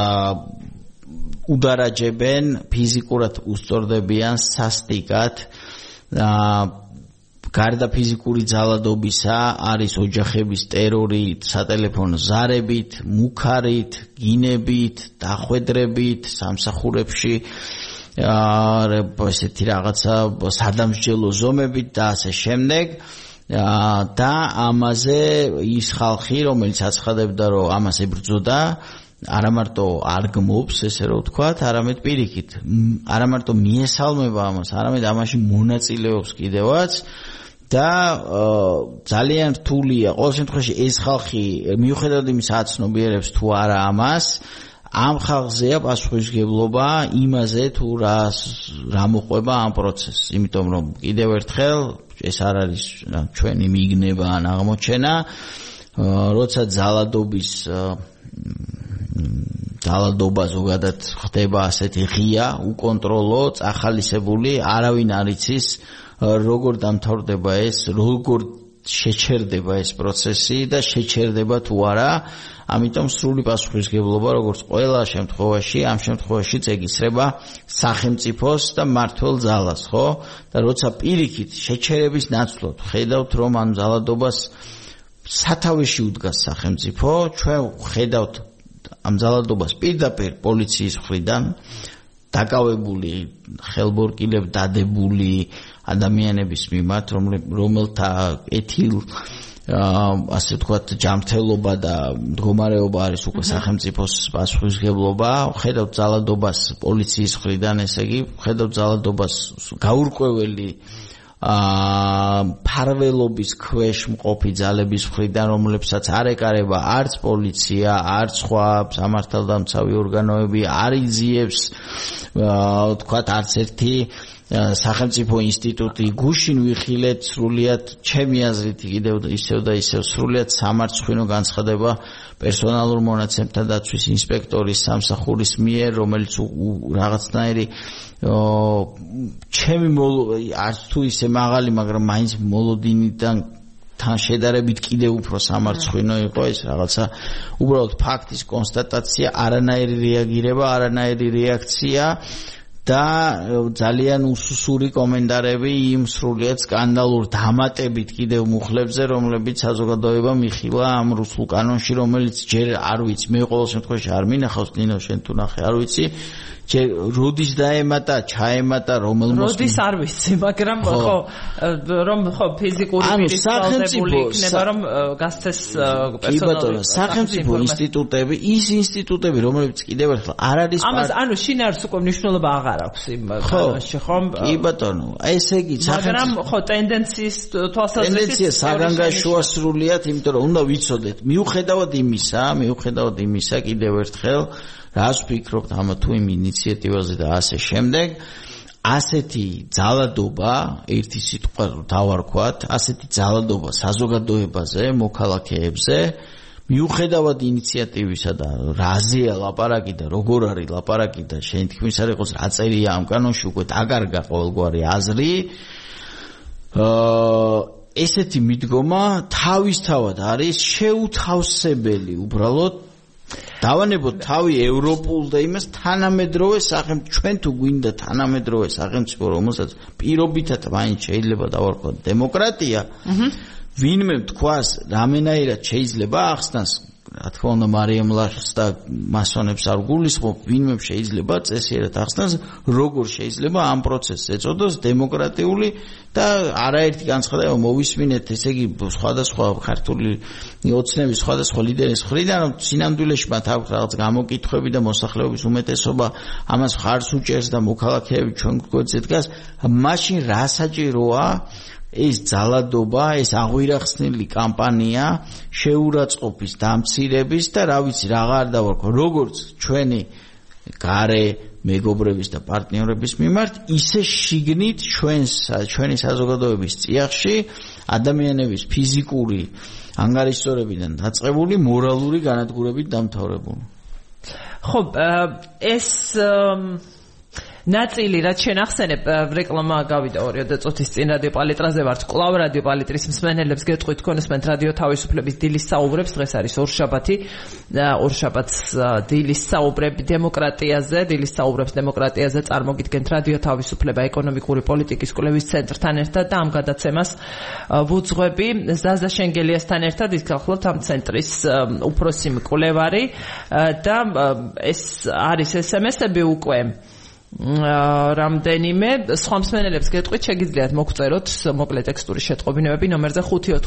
Speaker 2: უდარაჯებენ, ფიზიკურად უსწორდებიან სასტიკად. გარდა ფიზიკური ძალადობისა არის ოჯახების ტერორი სატელეფონო ზარებით, მუქარით, გინებით, დახვედრებით, სამსახურებში ესეთი რაღაცა სადამსჯელო ზომებით და ასე შემდეგ. და ამაზე ის ხალხი, რომელიც აცხადებდა, რომ ამას ებრძოდა, არა მარტო არ გმობს, ესე რომ ვთქვათ, არამედ პირიქით, არა მარტო მიესალმება ამას, არამედ ამაში მონაწილეობს კიდევაც. და ძალიან რთულია ყოველ შემთხვევაში ეს ხალხი მიუხედავად იმისა აცნობიერებს თუ არა ამას ამ ხალხზეა პასუხისმგებლობა იმაზე თუ რა მოყვება ამ პროცესს იმიტომ რომ კიდევ ერთხელ ეს არ არის ჩვენი მიგნება ან აღმოჩენა როცა ძალადობა ზოგადად ხდება ასეთი ღია უკონტროლო წახალისებული არავინ არ იცის როგორ დამთავრდება ეს, როგორ შეჩერდება ეს პროცესი და შეჩერდება თუ არა, ამიტომ სრული პასუხისმგებლობა როგორც ყველა შემთხვევაში, ამ შემთხვევაშიც ეკისრება სახელმწიფოს და მმართველ ძალას, ხო? და როცა პირიქით შეჩერების ნაცვლად ხედავთ, რომ ამ ძალადობას სათავეში უდგას სახელმწიფო, ჩვენ ხედავთ ამ ძალადობას პირდაპირ პოლიციის მხრიდან დაკავებული ხელბორკილებ დადებული ადამიანების მიმართ, რომელთა ასე ვთქვათ, ჯანმრთელობა და მდგომარეობა არის უკვე სახელმწიფოს პასუხისმგებლობა. ხედავთ ძალადობას პოლიციის მხრიდან, ესე იგი, ხედავთ ძალადობას გაურკვეველი ფარველობის ქვეშ მყოფი ძალების მხრიდან, რომლებსაც არ ეკარება არც პოლიცია, არც სხვა სამართალდამცავი ორგანოები, არ იძიებს, ვთქვათ, არც ერთი სახელმწიფო ინსტიტუტი გუშინ ვიხილეთ სრულიად ჩემი აზრით კიდევ ისევ და ისევ სრულიად სამარცხვინო განცხადება პერსონალურ მონაცემთა დაცვის ინსპექტორის სამსახურის მიერ, რომელიც რაღაცნაირი ჩემი არც თუ ისე მაღალი, მაგრამ მაინც მოლოდინიდან თან შედარებით კიდევ უფრო სამარცხვინო იყო ეს რაღაცა უბრალოდ ფაქტის კონსტატაცია, არანაირი რეაგირება, არანაირი რეაქცია და ძალიან უსუსური კომენტარები იმ სრულიად სკანდალურ დამატებით კიდევ მუხლებზე, რომლებიც საზოგადოება მიხილა ამ რუსულ კანონში, რომელიც ჯერ არ ვიცი, მე ყოველ შემთხვევაში არ მინახავს, ნინო შენ თუ ნახე, არ ვიცი, ჯერ როდის დაემატა, ჩაემატა,
Speaker 1: როდის არ ვიცი, მაგრამ ხო, რომ ხო ფიზიკური პირის ვალდებული იქნება, რომ გასცეს პერსონალური
Speaker 2: სახელმწიფო ინსტიტუტები, ის ინსტიტუტები, რომლებიც კიდევ ერთხელ არ არის
Speaker 1: ამას, ანუ შინ არის უკვე მნიშვნელობა აღარ აღარ აქვს იმ კანონში ხომ?
Speaker 2: კი ბატონო, ესე იგი
Speaker 1: მაგრამ ხო ტენდენციის თვალსაზრისით
Speaker 2: ტენდენცია საგანგაშოა სრულიად, იმიტომ რომ უნდა ვიცოდეთ, მიუხედავად იმისა, კიდევ ერთხელ რას ვფიქრობთ ამ თუ იმ ინიციატივაზე და ასე შემდეგ, ასეთი ძალადობა, ერთი სიტყვა დავარქვათ, ასეთი ძალადობა საზოგადოებაზე, მოქალაქეებზე, მიუხედავად ინიციატივისა და რაზეა ლაპარაკი და როგორ არის ლაპარაკი და შენ თქმის არ იყოს რა წერია ამ კანონში უკვე დაკარგა ყოველგვარი აზრი, ესეთი მიდგომა თავისთავად არის შეუთავსებელი უბრალოდ დავანებოთ თავი ევროპულ და იმას თანამედროვე სახელმწიფო ჩვენ თუ გვინდა თანამედროვე სახელმწიფო რომელსაც პირობითად მაინც შეიძლება დავარქვათ დემოკრატია ვინმე თქვას რამენაირად შეიძლება ახსნას რა თქმა უნდა მარიამ ლაშს და მასონებს არ გულისხმობ ვინმე შეიძლება წესიერად ახსნას როგორ შეიძლება ამ პროცესს ეწოდოს დემოკრატიული და არაერთი განცხადება მოვისმინეთ ესე იგი სხვადასხვა ქართული ოცნების სხვადასხვა ლიდერის მხრიდან რომ სინამდვილეში მათ აქვს რაღაც გამოკითხვები და მოსახლეობის უმეტესობა ამას მხარს უჭერს და მოქალაქეები ჩვენ გვერდზე დგას მაშინ რა საჭიროა ეს ძალადობა, ეს აღვირახსნილი კამპანია შეურაცხყოფის, დამცირების და რა ვიცი, რაღა არ დავარქვა, როგორც ჩვენი გარე მეგობრების და პარტნიორების მიმართ, ისე შიგნით ჩვენი საზოგადოების წიაღში ადამიანების ფიზიკური ანგარიშწორებიდან დაწყებული მორალური განადგურებით დამთავრებული.
Speaker 1: ხო, ეს ნაწილი რაც შენ ახსენებ რეკლამა გავიდა 2 წუთის წინ რადიო პალიტრაზე ვართ კლავ რადიო პალიტრის მსმენელებს გეტყვით თქვენსმენთ რადიო თავისუფლების დილის საუბრებს დღეს არის ორშაბათი ორშაბათს დილის საუბრები დემოკრატიაზე წარმოგიდგენთ რადიო თავისუფლება ეკონომიკური პოლიტიკის კვლევის ცენტრთან ერთად და ამ გადაცემას ვუძღვები ზაზა შენგელიასთან ერთად ის გახლავთ ამ ცენტრის უფროსი მკვლევარი და ეს არის SMS-ები უკვე რამდენიმე სხვა მსმენელებს გეტყვით შეგიძლიათ მოგწეროთ მოკლე ტექსტური შეტყობინებები ნომერზე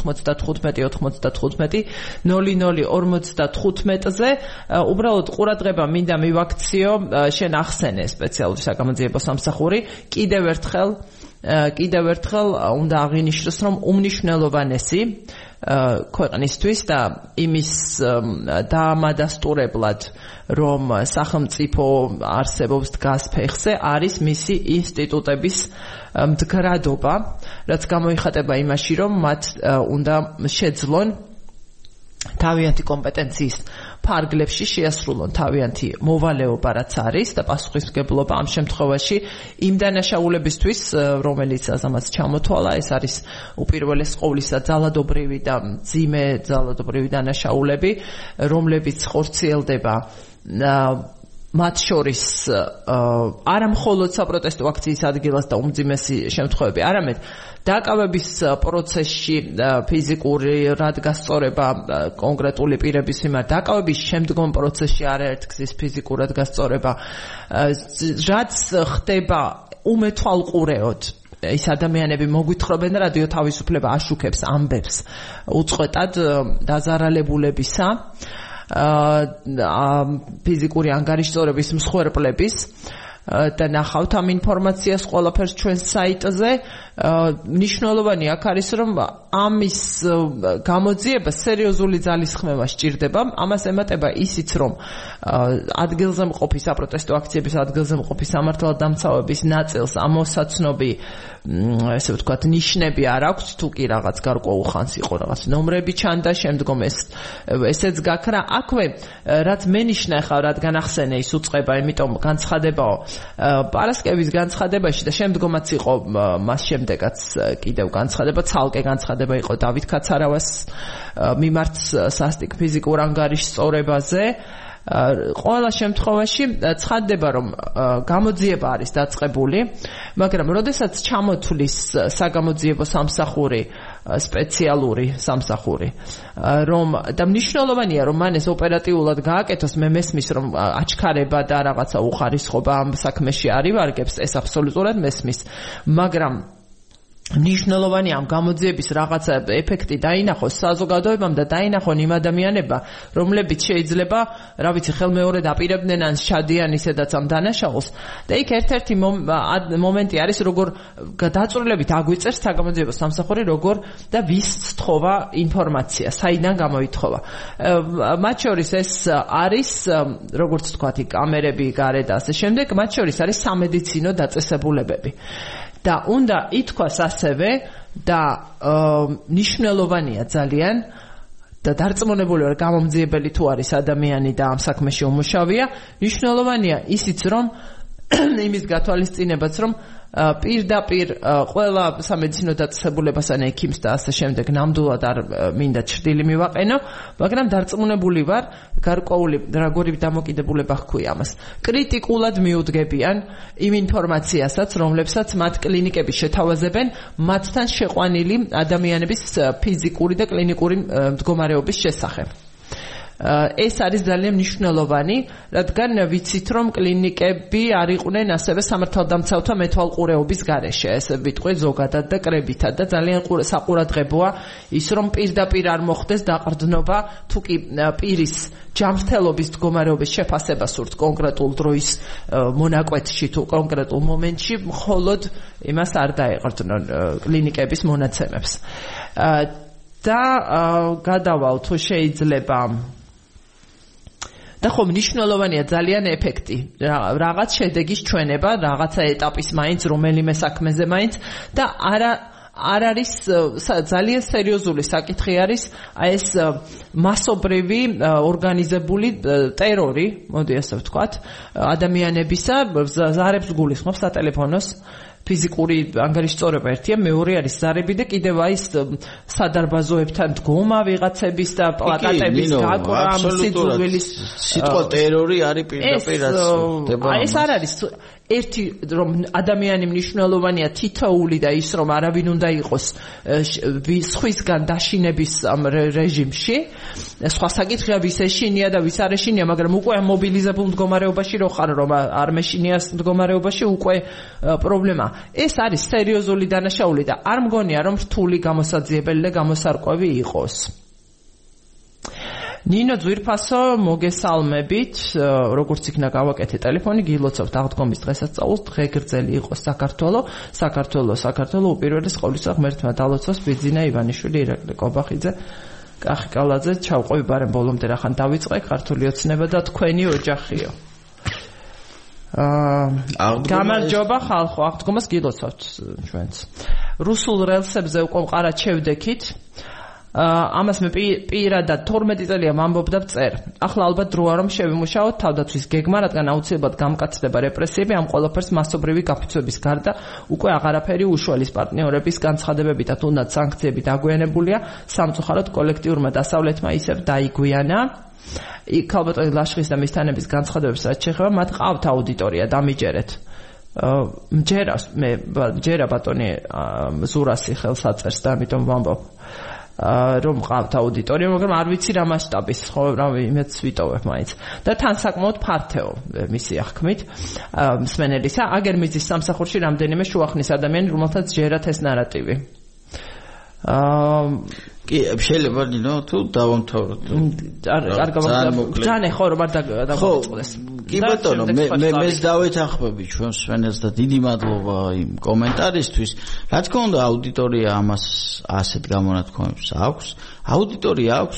Speaker 1: 595-95-00-55-ზე უბრალოდ ყურადღება მინდა მივაქციო შენ ახსენე სპეციალური საგამოძიებო სამსახური კიდევ ერთხელ უნდა აღინიშნოს რომ უმნიშვნელოვანესი ქვეყნისთვის და იმის დაამადასტურებლად რომ სახელმწიფო არსებობს დგას ფეხზე არის მისი ინსტიტუტების მდგრადობა რაც გამოიხატება იმაში რომ მათ უნდა შეძლონ თავიანთი კომპეტენციის ფარგლებში შეასრულონ თავიანთი მოვალეობა რაც არის და პასუხისმგებლობა ამ შემთხვევაში იმ დანაშაულებისთვის რომელიც ამას ჩამოთვალა ეს არის უპირველეს ყოვლისა ძალადობრივი და მძიმე ძალადობრივი დანაშაულები რომლებიც ხორციელდება მათ შორის არა მხოლოდ საპროტესტო აქციის ადგილას და უმძიმესი შემთხვევები არამედ დაკავების პროცესში ფიზიკური რადგასწორება კონკრეტული პირების მიმართ დაკავების შემდგომ პროცესში არაერთგზის ფიზიკურად გასწორება რაც ხდება უმეთვალყურეოდ ის ადამიანები მოგვითხრობენ რადიო თავისუფლება აშუქებს ამბებს უწყვეტად დაზარალებულებისა ფიზიკური ანგარიშწორების მსხვერპლების და ნახავთ ამ ინფორმაციას ყველაფერს ჩვენ საიტზე მნიშვნელოვანი აქ არის რომ ამის გამოძიება სერიოზული ძალისხმევა სჭირდება ამას ემატება ისიც რომ ადგილზე მყოფი საპროტესტო აქციების ადგილზე მყოფი სამართალდამცავების ნაწილს ამოსაცნობი ესე ვთქვათ ნიშნები არ აქვს თუ კი რაღაც გარკვეულ ხანს იყო რაღაც ნომრები ჩანდა შემდგომ ესეც გაქრა აქვე რაც მენიშნა ხა რადგან ახსენე ის უწყება იმიტომ განცხადებაო პარასკევის განცხადებაში და შემდგომაც იყო მას შემდეგაც კიდევ განცხადება ცალკე განცხადება იყო დავით კაცარავას მიმართ სასტიკ ფიზიკურ ანგარიშწორებაზე ყველა შემთხვევაში ცხადდება რომ გამოძიება არის დაწყებული მაგრამ როდესაც ჩამოთვლის საგამოძიებო სამსახური სპეციალური სამსახური რომ და მნიშვნელოვანია რომ მან ეს ოპერატიულად გააკეთოს მე მესმის რომ აჩქარება და რაღაცა უხარისხობა ამ საქმეში არ ივარგებს ეს აბსოლუტურად მესმის მაგრამ ნიშნულოვანი ამ გამოძიების რაღაცა ეფექტი დაინახოს საზოგადოებამ და დაინახონ იმ ადამიანებმა, რომლებიც შეიძლება, რა ვიცი, ხელმეორედ აპირებდნენ ან შადიან ისედაც ამ დანაშაულს. და იქ ერთ-ერთი მომენტი არის, როგორ დაწვრილებით აგვიწერს საგამოძიებო სამსახური, როგორ და ვის სთხოვა ინფორმაცია, საიდან გამოითხოვა. მათ შორის ეს არის, როგორც თქვათ, კამერები, გარე და ასე შემდეგ, მათ შორის არის სამედიცინო დაწესებულებები. და უნდა ითქვას ასევე და ნიშნულოვანია ძალიან და დარწმუნებული ვარ გამომძიებელი თუ არის ადამიანი და ამ საქმეში უმუშავია, ნიშნულოვანია ისიც რომ იმის გათვალისწინებაც რომ პირდაპირ ყველა სამედიცინო დაწესებულებას ან ექიმს და ასე შემდეგ ნამდვილად არ მინდა ჩრდილი მივაყენო, მაგრამ დარწმუნებული ვარ გარკვეული როგორი დამოკიდებულება ჰქვია ამას. კრიტიკულად მიუდგებიან იმ ინფორმაციასაც, რომლებსაც მათ კლინიკები შეთავაზებენ მათთან შეყვანილი ადამიანების ფიზიკური და კლინიკური მდგომარეობის შესახებ. ეს არის ძალიან მნიშვნელოვანი, რადგან ვიცით, რომ კლინიკები არ იყვნენ ასევე სამართალდამცავთა მეთვალყურეობის გარეშე, ესე ვიტყვი ზოგადად და კრებითად და ძალიან საყურადღებოა ის, რომ პირდაპირ არ მოხდეს დაყრდნობა, თუ კი პირის ჯანმრთელობის მდგომარეობის შეფასება სურთ კონკრეტულ დროის მონაკვეთში თუ კონკრეტულ მომენტში, მხოლოდ იმას არ დაეყრდნონ კლინიკების მონაცემებს. და გადავალ თუ შეიძლება და ხომ მნიშვნელოვანია ძალიან ეფექტი, რაღაც შედეგის ჩვენება, რაღაცა ეტაპის მაინც, რომელიმე საქმეზე მაინც და არ არის ძალიან სერიოზული საკითხი არის ეს მასობრივი ორგანიზებული ტერორი, მოდი ასე ვთქვათ, ადამიანებისა, ზარებს გულისხმობს სატელეფონოს ფიზიკური ანგარიშწორება ერთია, მეორე არის ზარები და კიდევ ის სადარბაზოებთან დგომა ვიღაცების და პლაკატების გაკვრა, სიძულვილის
Speaker 2: სიტყვა ტერორი არის პირდაპირ
Speaker 1: ეს არ არის ერთი რომ ადამიანი მნიშვნელოვანია თითოეული და ის რომ არავინ უნდა იყოს სხვისგან დაშინების რეჟიმში, სხვა საკითხია ვის ეშინია და ვის არ ეშინია, მაგრამ უკვე მობილიზებულ მდგომარეობაში რო ხარ, რომ არ მეშინია მდგომარეობაში უკვე პრობლემა. ეს არის სერიოზული დანაშაული და არ მგონია რომ რთული გამოსაძიებელი და გამოსარკვევი იყოს. ნინო ძვირფასო, მოგესალმებით, როგორც იქნა გავაკეთე ტელეფონი, გილოცავთ აღდგომის დღესასწაულს, დღე გრძელი იყოს საქართველო უპირველეს ყოვლისა ღმერთმა დალოცოს ბიძინა ივანიშვილი, ირაკლი კობახიძე, კახი კალაძე, ჩავყვები ბარემ ბოლომდე რახან დავიწყე, ქართული ოცნება და თქვენი ოჯახიო. გამარჯობა ხალხო, აღდგომას გილოცავთ ჩვენც. რუსულ რელსებზე უკვე მყარად შევდექით. ამას მე პირადად 12 წელია ვამბობდა წერ. ახლა ალბათ დროა რომ შევიმუშაოთ თავდაცვის გეგმა, რადგან აუცილებლად გამკაცდება რეპრესიები, ამ ყველაფერს მასობრივი გაფიცვების გარდა უკვე აღარაფერი უშუალის პარტნიორების განცხადებებით და თუნდაც სანქციები დაგვიანებულია, სამწუხაროდ კოლექტიურმა დასავლეთმა ისევ დაიგვიანა. ქალბატონი ლაშხის და მისთანების განცხადებებს რაც შეეხება, მათ ყავთ აუდიტორია, დამიჯერეთ. მჯერა ბატონი ზურასი ხელს აწერს და ამიტომ ვამბობ. რომ ყავთ აუდიტორია, მაგრამ არ ვიცი რა მასშტაბის, ხო, რა იმეც ვიტოვებ მაინც. და თან საკმაოდ ფართეო მისი აღქმით მსმენელისა, აგერ მიზის სამსახურში რამდენიმე შუახნის ადამიანი, რომელთაც ჯერათ ეს ნარატივი.
Speaker 2: კი, შეიძლება ნინო თუ დავამთავროთ.
Speaker 1: არ გამოგზავნე ხო რომ არ დაგავიწყდეს.
Speaker 2: კი ბატონო, მე დავეთანხმები ჩვენს მსმენელს და დიდი მადლობა იმ კომენტარისთვის. რა თქმა უნდა, აუდიტორია ამას ასეთ გამონათქვამებს აქვს. აუდიტორია აქვს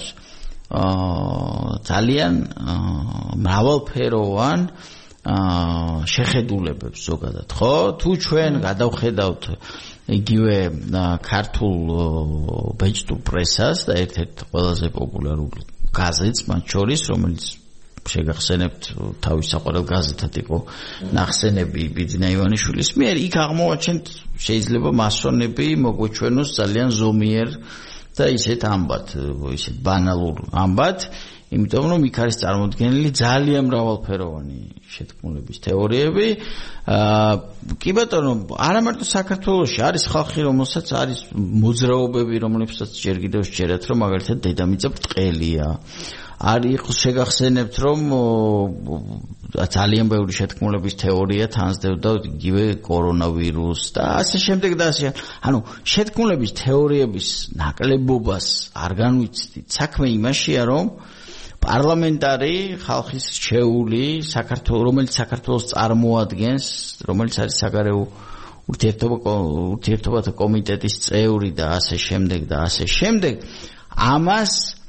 Speaker 2: ძალიან მრავალფეროვან შეხედულებებს ზოგადად, ხო? თუ ჩვენ გადავხედავთ იგივე ქართულ ბეჭდურ პრესას და ერთ-ერთ ყველაზე პოპულარულ გაზეთს მათ შორის, რომელიც შეგახსენებთ თავის საყვარელ გაზეთად იყო ნახსენები ბიძინა ივანიშვილის მიერ, იქ აღმოაჩენთ შეიძლება მასონები მოგვეჩვენოს ძალიან ზომიერ და ისეთ ამბად, ისეთ ბანალურ ამბად, იმიტომ რომ იქ არის წარმოდგენილი ძალიან მრავალფეროვანი შეთქმულების თეორიები. კი ბატონო, არა მარტო საქართველოში არის ხალხი, რომელსაც არის მოძრაობები, რომლებსაც ჯერ კიდევ შეერათ, რომ მაგალითად დედამიწა ბრტყელია. არ იყოს შეგახსენებთ რომ ძალიან ბევრი შეთქმულების თეორია თანსდევდა იგივე კორონავირუსს და ასე შემდეგ და ასე ანუ შეთქმულების თეორიების ნაკლებობას არ განვიცდით საქმე იმაშია რომ პარლამენტარი ხალხის რჩეული რომელიც საქართველოს წარმოადგენს რომელიც არის საგარეო ურთიერთობათა კომიტეტის წევრი და ასე შემდეგ ამას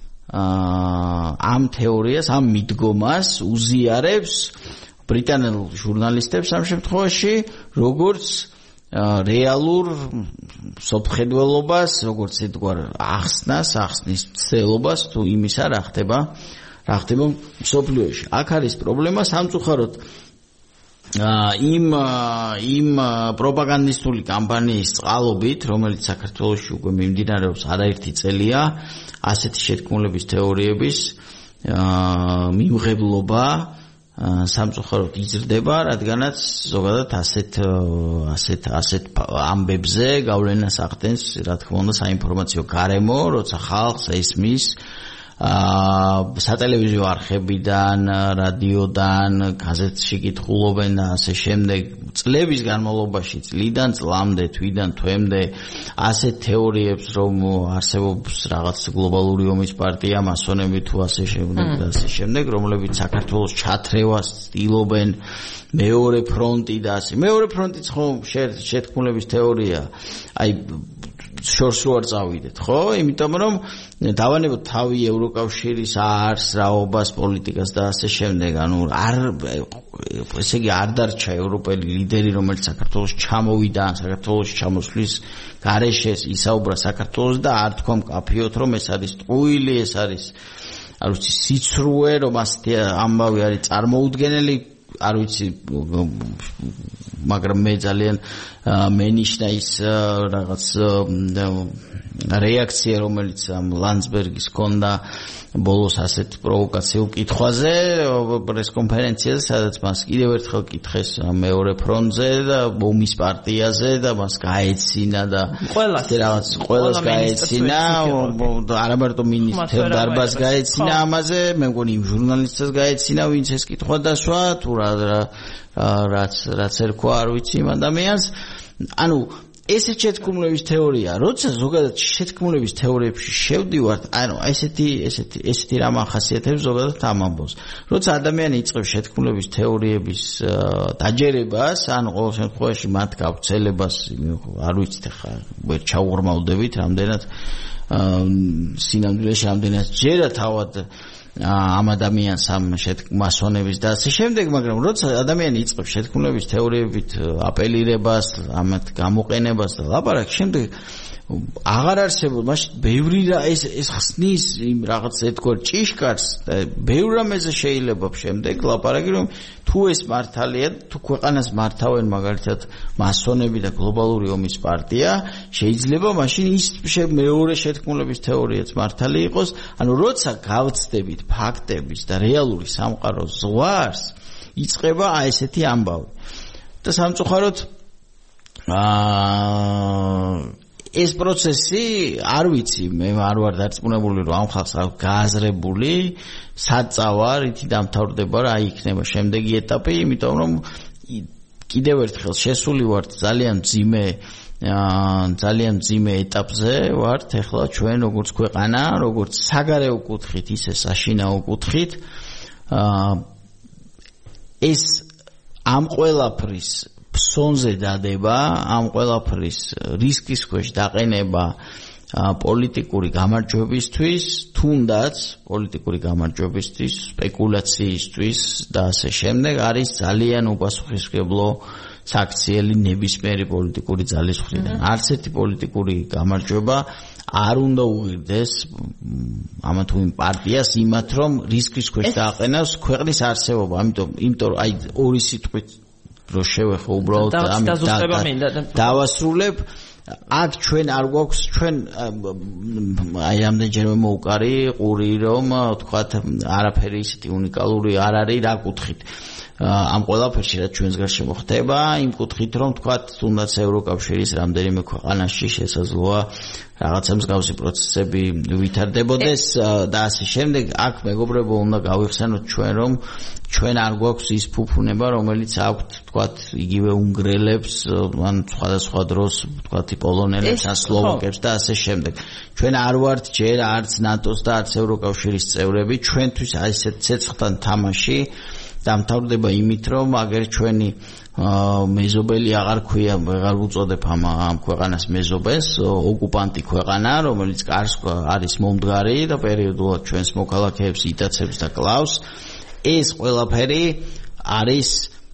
Speaker 2: ამ თეორიას ამ მიდგომას უზიარებს ბრიტანელ ჟურნალისტებს ამ შემთხვევაში როგორც რეალურ სოფხედველობას როგორც ეთქვარ ახსნის ცდელობას თუ იმისა რა ხდება მსოფლიოში აქ არის პრობლემა სამწუხაროდ იმ პროპაგანდისტული კამპანიის წყალობით რომელიც საქართველოში უკვე მიმდინარეობს არაერთი წელია ასეთი შეთქმულების თეორიების მიმღებლობა სამწუხაროდ იზრდება რადგანაც ზოგადად ასეთ ამბებზე გავლენას ახდენს რა თქმა უნდა საინფორმაციო გარემო როცა ხალხს ესმის სატელევიზიო არხებიდან, რადიოდან, გაზეთში კითხულობენ და ასე შემდეგ წლების განმავლობაში წლიდან წლამდე, თვიდან თვემდე ასეთ თეორიებს რომ არსებობს რაღაც გლობალური ომის პარტია, მასონები თუ ასე შემდეგ და ასე შემდეგ, რომლებიც საქართველოს ჩათრევას ცდილობენ მეორე ფრონტი და ასე. მეორე ფრონტიც ხო შეთქმულების თეორია. აი შორს რო არ წავიდეთ, ხო? იმიტომ რომ დავანებოთ თავი ევროკავშირის არს, რაობას, პოლიტიკას და ასე შემდეგ. ანუ ესე იგი არ დარჩა ევროპელი ლიდერი, რომელიც საქართველოს ჩამოვიდა, საქართველოს ჩამოსვლის გარეშე ისაუბრა საქართველოს და არ თქვა მკაფიოდ, რომ ეს არის ტყუილი, ეს არის არ ვიცი სიცრუე, რომ ასეთი ამბავი არის წარმოუდგენელი, არ ვიცი მაგრამ მე ძალიან მენიშნა ის რაღაც რეაქცია რომელიც ამ ლანდსბერგის ჰქონდა ბოლოს ასეთ პროვოკაციულ კითხვაზე პრესკონფერენციაზე სადაც მას კიდევ ერთხელ კითხეს მეორე ფრონტზე და ომის პარტიაზე და მას გაეცინა და ყველას გაეცინა არა მარტო მინისტრ დარბაზს გაეცინა ამაზე მე მგონი იმ ჟურნალისტებს გაეცინა ვინც ეს კითხვა დასვა თუ რაც ერქვა არ ვიცი იმ ადამიანს ანუ ესეთ შეთქმულების თეორია, როცა ზოგადად შეთქმულების თეორიებში შევდივართ, ანუ ესეთი რამ ახასიათებს ზოგადად ამ ამბავს. როცა ადამიანი იწყებს შეთქმულების თეორიების დაჯერებას, ანუ ყოველ შემთხვევაში მათ გავრცელებას, არ ვიცით ხა, ვერ ჩაუღრმავდებით, რამდენად სინამდვილეში რამდენად ჯერა თავად ამ ადამიანს ამ მასონების და ასე შემდეგ, მაგრამ როცა ადამიანი იწყებს შეთქმულების თეორიებით აპელირებას, ამათ გამოყენებას და ლაპარაკს, შემდეგ აღარ არსებობს მაშინ ბევრი რა ეს ხსნის იმ რაღაც ეთქვარ ჭიშკარს და ბევრ რამეზე შეიძლება შემდეგ ლაპარაკი რომ თუ ეს მართალია თუ ქვეყანას მართავენ მაგალითად მასონები და გლობალური ომის პარტია შეიძლება მაშინ ის მეორე შეთქმულების თეორიაც მართალი იყოს ანუ როცა გავცდებით ფაქტების და რეალური სამყაროს ზღვარს იწყება აი ესეთი ამბავი და სამწუხაროდ ეს პროცესი არ ვიცი მე არ ვარ დარწმუნებული რომ ამ ხალხს გააზრებული საწავა რითი დამთავრდება რა იქნება შემდეგი ეტაპი იმიტომ რომ კიდევ ერთხელ შესული ვართ ძალიან მძიმე ეტაპზე ვართ ეხლა ჩვენ როგორც ქვეყანა როგორც საგარეო კუთხით ისე საშინაო კუთხით ეს ამ ყველაფრის ფსონზე დადება ამ ყველაფრის რისკის ქვეშ დაყენება პოლიტიკური გამარჯვებისთვის თუნდაც პოლიტიკური გამარჯვებისთვის სპეკულაციისთვის და ასე შემდეგ არის ძალიან უპასუხისმგებლო საქციელი ნებისმიერი პოლიტიკური ძალის მხრიდან არც ერთი პოლიტიკური გამარჯვება არ უნდა უღირდეს ამა თუ იმ პარტიას იმათ რომ რისკის ქვეშ დააყენოს ქვეყნის არსებობა იმიტომ აი ორი სიტყვით რო შევეხო უბრალოდ ამით დავასრულებ აქ ჩვენ არ გვაქვს ჩვენ აი ამდენჯერმე მოუყარი ყური რომ თქვათ არაფერი ისეთი უნიკალური არ არის რა კუთხით ამ ყველაფერში რაც ჩვენს გარშემო ხდება, იმ კუთხით რომ თქვათ, თუნდაც ევროკავშირის რამდენიმე ქვეყანაში შესაძლოა რაღაცა მსგავსი პროცესები ვითარდებოდეს და ასე შემდეგ. აქ მეგობრებო უნდა გავიხსენოთ ჩვენ რომ ჩვენ არ გვაქვს ის ფუფუნება, რომელიც აქვთ, თქვათ, იგივე უნგრელებს, ან სხვადასხვა დროს, თქვათ, პოლონელებს, სლოვაკებს და ასე შემდეგ. ჩვენ არ ვართ ჯერ არც ნატოს და არც ევროკავშირის წევრები, ჩვენთვის ასეთ ცეცხლთან თამაში დამთავრდება იმით, რომ აგერ ჩვენი მეზობელი აღარ ქვია, აღარ უწოდებ ამ ქვეყანას მეზობელს, ოკუპანტი ქვეყანა, რომელიც კარს არის მომდგარი და პერიოდულად ჩვენს მოქალაქეებს იტაცებს და კლავს. ეს ყველაფერი არის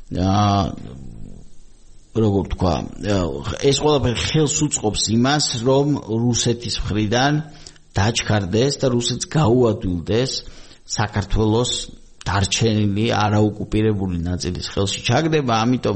Speaker 2: როგორ თქვა, ეს ყველაფერი ხელს უწყობს იმას, რომ რუსეთის მხრიდან დაჩქარდეს და რუსეთს გაუადვილდეს საქართველოს დარჩენილი არაოკუპირებული ნაწილის ხელში ჩაგდება, ამიტომ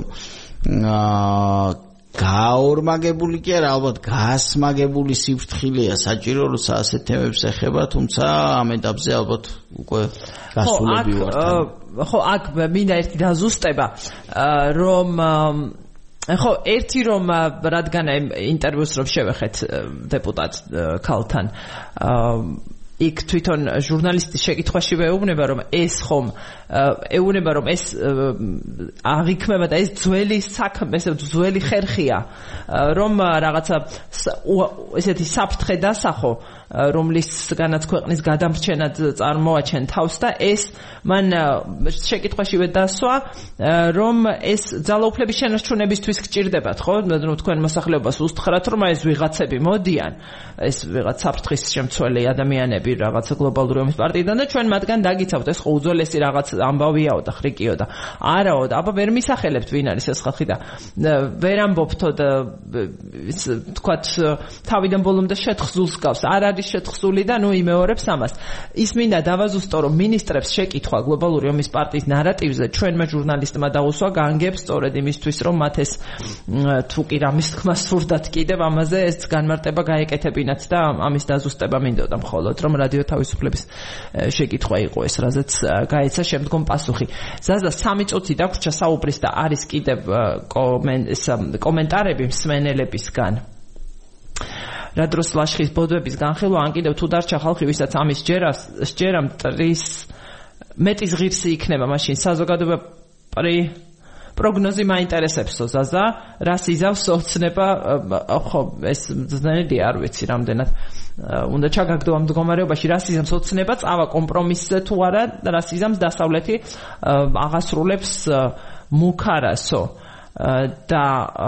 Speaker 2: გაორმაგებული კი არა, ალბათ გასმაგებული სიფრთხილეა საჭირო, როცა ასეთ თემებს ეხება, თუმცა ამ ეტაპზე ალბათ უკვე გასულები ვართ.
Speaker 1: ხო, აქ მინდა ერთი დაზუსტება, რომ ხო, ერთი რომ რადგან ინტერვიუს რომ შევეხეთ დეპუტატ ქალთან, იქ თვითონ ჟურნალისტის შეკითხვაში ვეუბნება რომ ეს ხომ ეუბნება რომ ეს აღიქმება და ეს ძველი საქმე, ეს ძველი ხერხია რომ რაღაცა ესეთი საფრთხე დასახო რომლისგანაც ქვეყნის გადამრჩენად წარმოაჩენ თავს და ეს მან შეკითხვაშივე დასვა რომ ეს ძალაუფლების შენარჩუნებისთვის გჭირდებათ ხო თქვენ მოსახლეობას უსთხრათ რომ ეს ვიღაცები მოდიან ეს ვიღაც საფრთხის შემცველი ადამიანები რაღაცა გლობალური ომის პარტიიდან და ჩვენ მათგან დაგიცავთ ეს ხო უძველესი რაღაც ამბავიაო და ხრიკიო და არაო და აბა ვერ მისახელებთ ვინ არის ეს ხალხი და ვერ ამბობთო და თქვათ თავიდან ბოლომდე შეთხზულს გავს არ არის შეთხზული და ნუ იმეორებს ამას ის მინდა დავაზუსტო რომ მინისტრებს შეკითხვა გლობალური ომის პარტიის ნარატივზე ჩვენმა ჟურნალისტმა დაუსვა განგებს სწორედ იმისთვის რომ მათ ეს თუ კი რამის თქმა სურდათ კიდევ ამაზე ეს განმარტება გაეკეთებინათ და ამის დაზუსტება მინდოდა მხოლოდ რომ რადიო თავისუფლების შეკითხვა იყო ეს რაზეც გაეცა შემდგომ პასუხი ზაზა 3 წუთი დაგვრჩა საუბრის და არის კიდევ კომენტარები მსმენელებისგან რა დროს ლაშხის ბოდვების განხილვა ან კიდევ თუ დარჩა ხალხი ვისაც ამის სჯერა მტრის მეტის ღირსი იქნება მაშინ საზოგადოება პროგნოზი მაინტერესებსო ზაზა რას იზავს ოცნება ხო ეს ძნელი არ ვიცი რამდენად უნდა ჩაგაგდო ამ მდგომარეობაში რას იზამს ოცნება წავა კომპრომისზე თუ არა რას იზამს დასავლეთი აღასრულებს მუქარასო და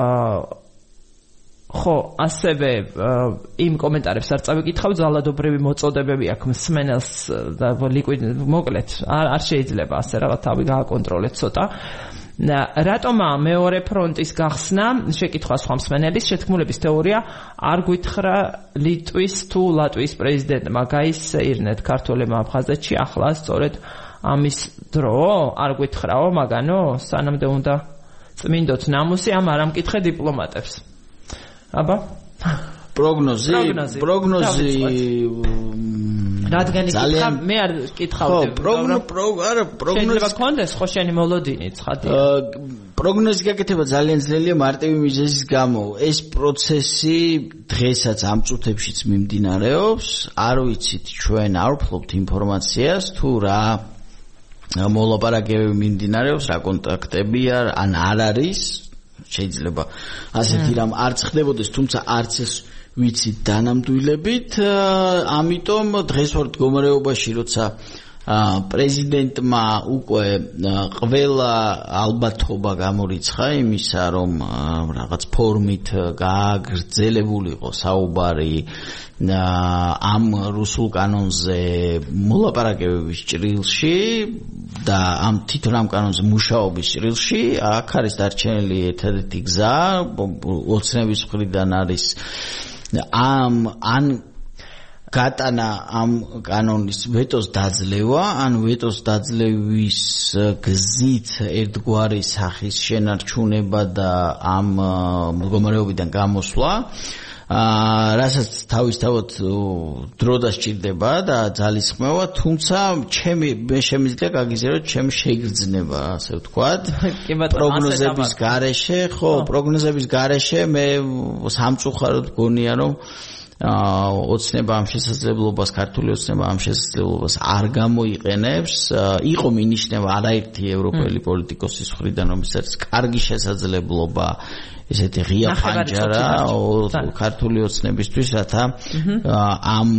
Speaker 1: ხო ასევე იმ კომენტარებს არ წავიკითხავ ძალადობრივი მოწოდებები აქვს მსმენელს და მოკლედ არ შეიძლება ასე რაღაც თავი გააკონტროლეთ ცოტა რატომა მეორე ფრონტის გახსნა შეკითხვა სხვა მსმენელის შეთქმულების თეორია არ გვითხრა ლიტვის თუ ლატვიის პრეზიდენტმა გაისეირნეთ ქართველებმა აფხაზეთში ახლა სწორედ ამის დრო არ გვითხრაო მაგანო სანამდე უნდა წმინდოთ ნამუსი ამ არ ამკითხე დიპლომატებს აბა
Speaker 2: პროგნოზი
Speaker 1: რადგან იკითხა მე არ კითხავდი
Speaker 2: პროგნოზი
Speaker 1: შეიძლება კონდეს ხო შენი მოლოდინი ცხადი
Speaker 2: პროგნოზი გაკეთება ძალიან ძნელია მარტივი მიზეზის გამო ეს პროცესი დღესაც ამ წუთებშიც მიმდინარეობს არ ვიცით ჩვენ არ ვფლობთ ინფორმაციას თუ რა მოლაპარაკებები მიმდინარეობს რა კონტაქტებია ან არ არის შეიძლება ასეთი რამ არც ხდებოდეს თუმცა არც ეს ვიცით დანამდვილებით ამიტომ დღეს ვარ მდგომარეობაში როცა პრეზიდენტმა უკვე ყველა ალბათობა გამორიცხა იმისა რომ რაღაც ფორმით გააგრძელებულიყო საუბარი ამ რუსულ კანონზე მოლაპარაკებების ჭრილში და ამ თვითონ ამ კანონზე მუშაობის ჭრილში აქ არის დარჩენილი ერთადერთი გზა ოცნების მხრიდან არის ან გატანა ამ კანონის ვეტოს დაძლევა ან ვეტოს დაძლევის გზით ერთგვარი სახის შენარჩუნება და ამ მდგომარეობიდან გამოსვლა რასაც თავისთავად დრო დასჭირდება და ძალისხმევა, თუმცა მე შემიძლია გაგიზიაროთ ჩემი შეგრძნება, ასე ვთქვათ. პროგნოზების გარეშე, პროგნოზების გარეშე მე სამწუხაროდ გონია, რომ ოცნება ამ შესაძლებლობას, ქართული ოცნება ამ შესაძლებლობას არ გამოიყენებს. იყო მინიშნება არაერთი ევროპელი პოლიტიკოსის მხრიდან, რომელსაც კარგი შესაძლებლობა ესეთი ღია ფანჯარა ქართული ოცნებისთვის, რათა ამ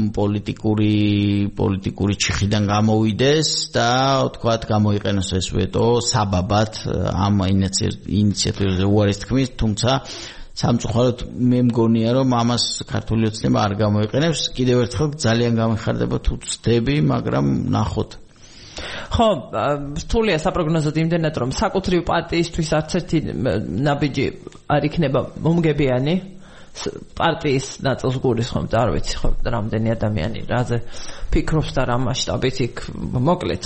Speaker 2: პოლიტიკური ჩიხიდან გამოვიდეს და თქვათ გამოიყენოს ეს ვეტო საბაბად ამ ინიციატივაზე უარის თქმის, თუმცა სამწუხაროდ მე მგონია, რომ ამას ქართული ოცნება არ გამოიყენებს. კიდევ ერთხელ ძალიან გამიხარდება თუ ვწდები, მაგრამ ნახოთ.
Speaker 1: ხო, რთულია საპროგნოზოდ იმდენად, რომ საკუთრივ პარტიისთვის არც ერთი ნაბიჯი არ იქნება მომგებიანი. პარტიის ნაწილს გულისხმობ და არ ვიცი ხო რამდენი ადამიანი რაზე ფიქრობს და რა მასშტაბით იქ მოკლედ.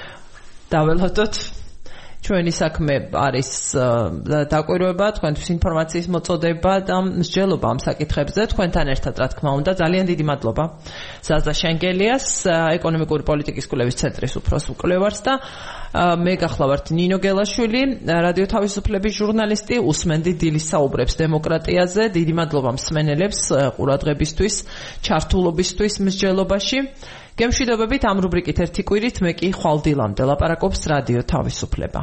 Speaker 1: დაველოდოთ ჩვენი საქმე არის დაკვირვება, თქვენთვის ინფორმაციის მოწოდება და მსჯელობა ამ საკითხებზე. თქვენთან ერთად, რა თქმა უნდა, ძალიან დიდი მადლობა ზაზა შენგელიას, ეკონომიკური პოლიტიკის კვლევის ცენტრის უფროს მკვლევარს და მე გახლავართ ნინო გელაშვილი, რადიო თავისუფლების ჟურნალისტი, უსმენდი დილის საუბრებს დემოკრატიაზე. დიდი მადლობა მსმენელებს ყურადღებისთვის, ჩართულობისთვის მსჯელობაში. გემშვიდობებით ამ რუბრიკით ერთი კვირით მე კი ხვალ დილამდე ლაპარაკობს რადიო თავისუფლება.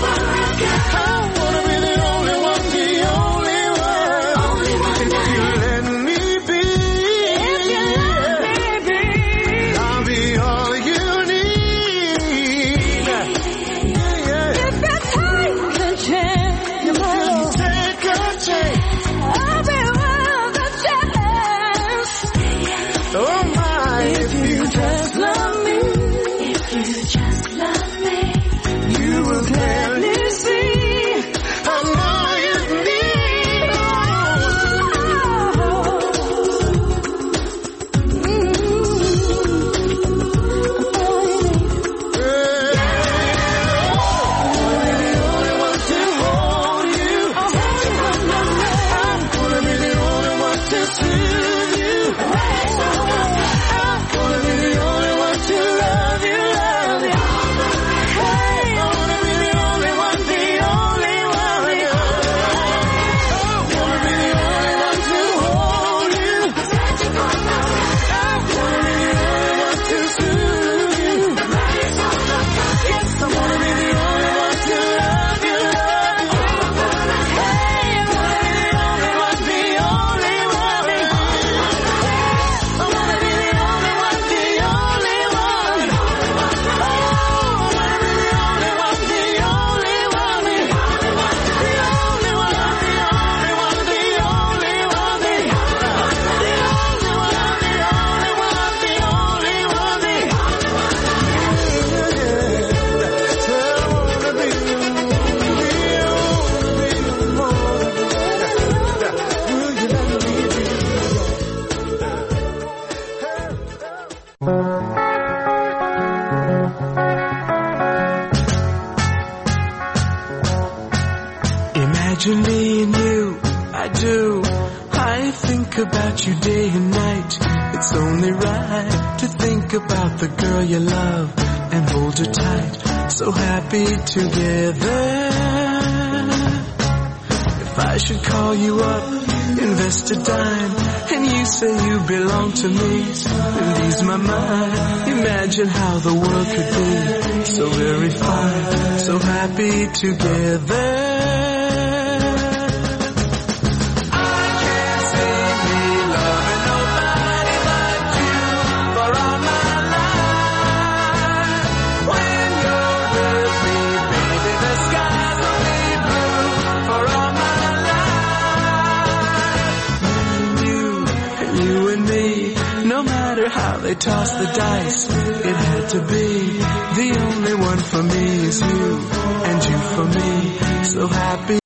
Speaker 6: You Imagine me and you, I do. I think about you day and night. It's only right to think about the girl you love and hold her tight. So happy together. If I should call you up, invest a dime, and you say you belong to me, and ease my mind. Imagine how the world could be so very fine, so happy together. How they toss the dice, it had to be. The only one for me is you, and you for me. So happy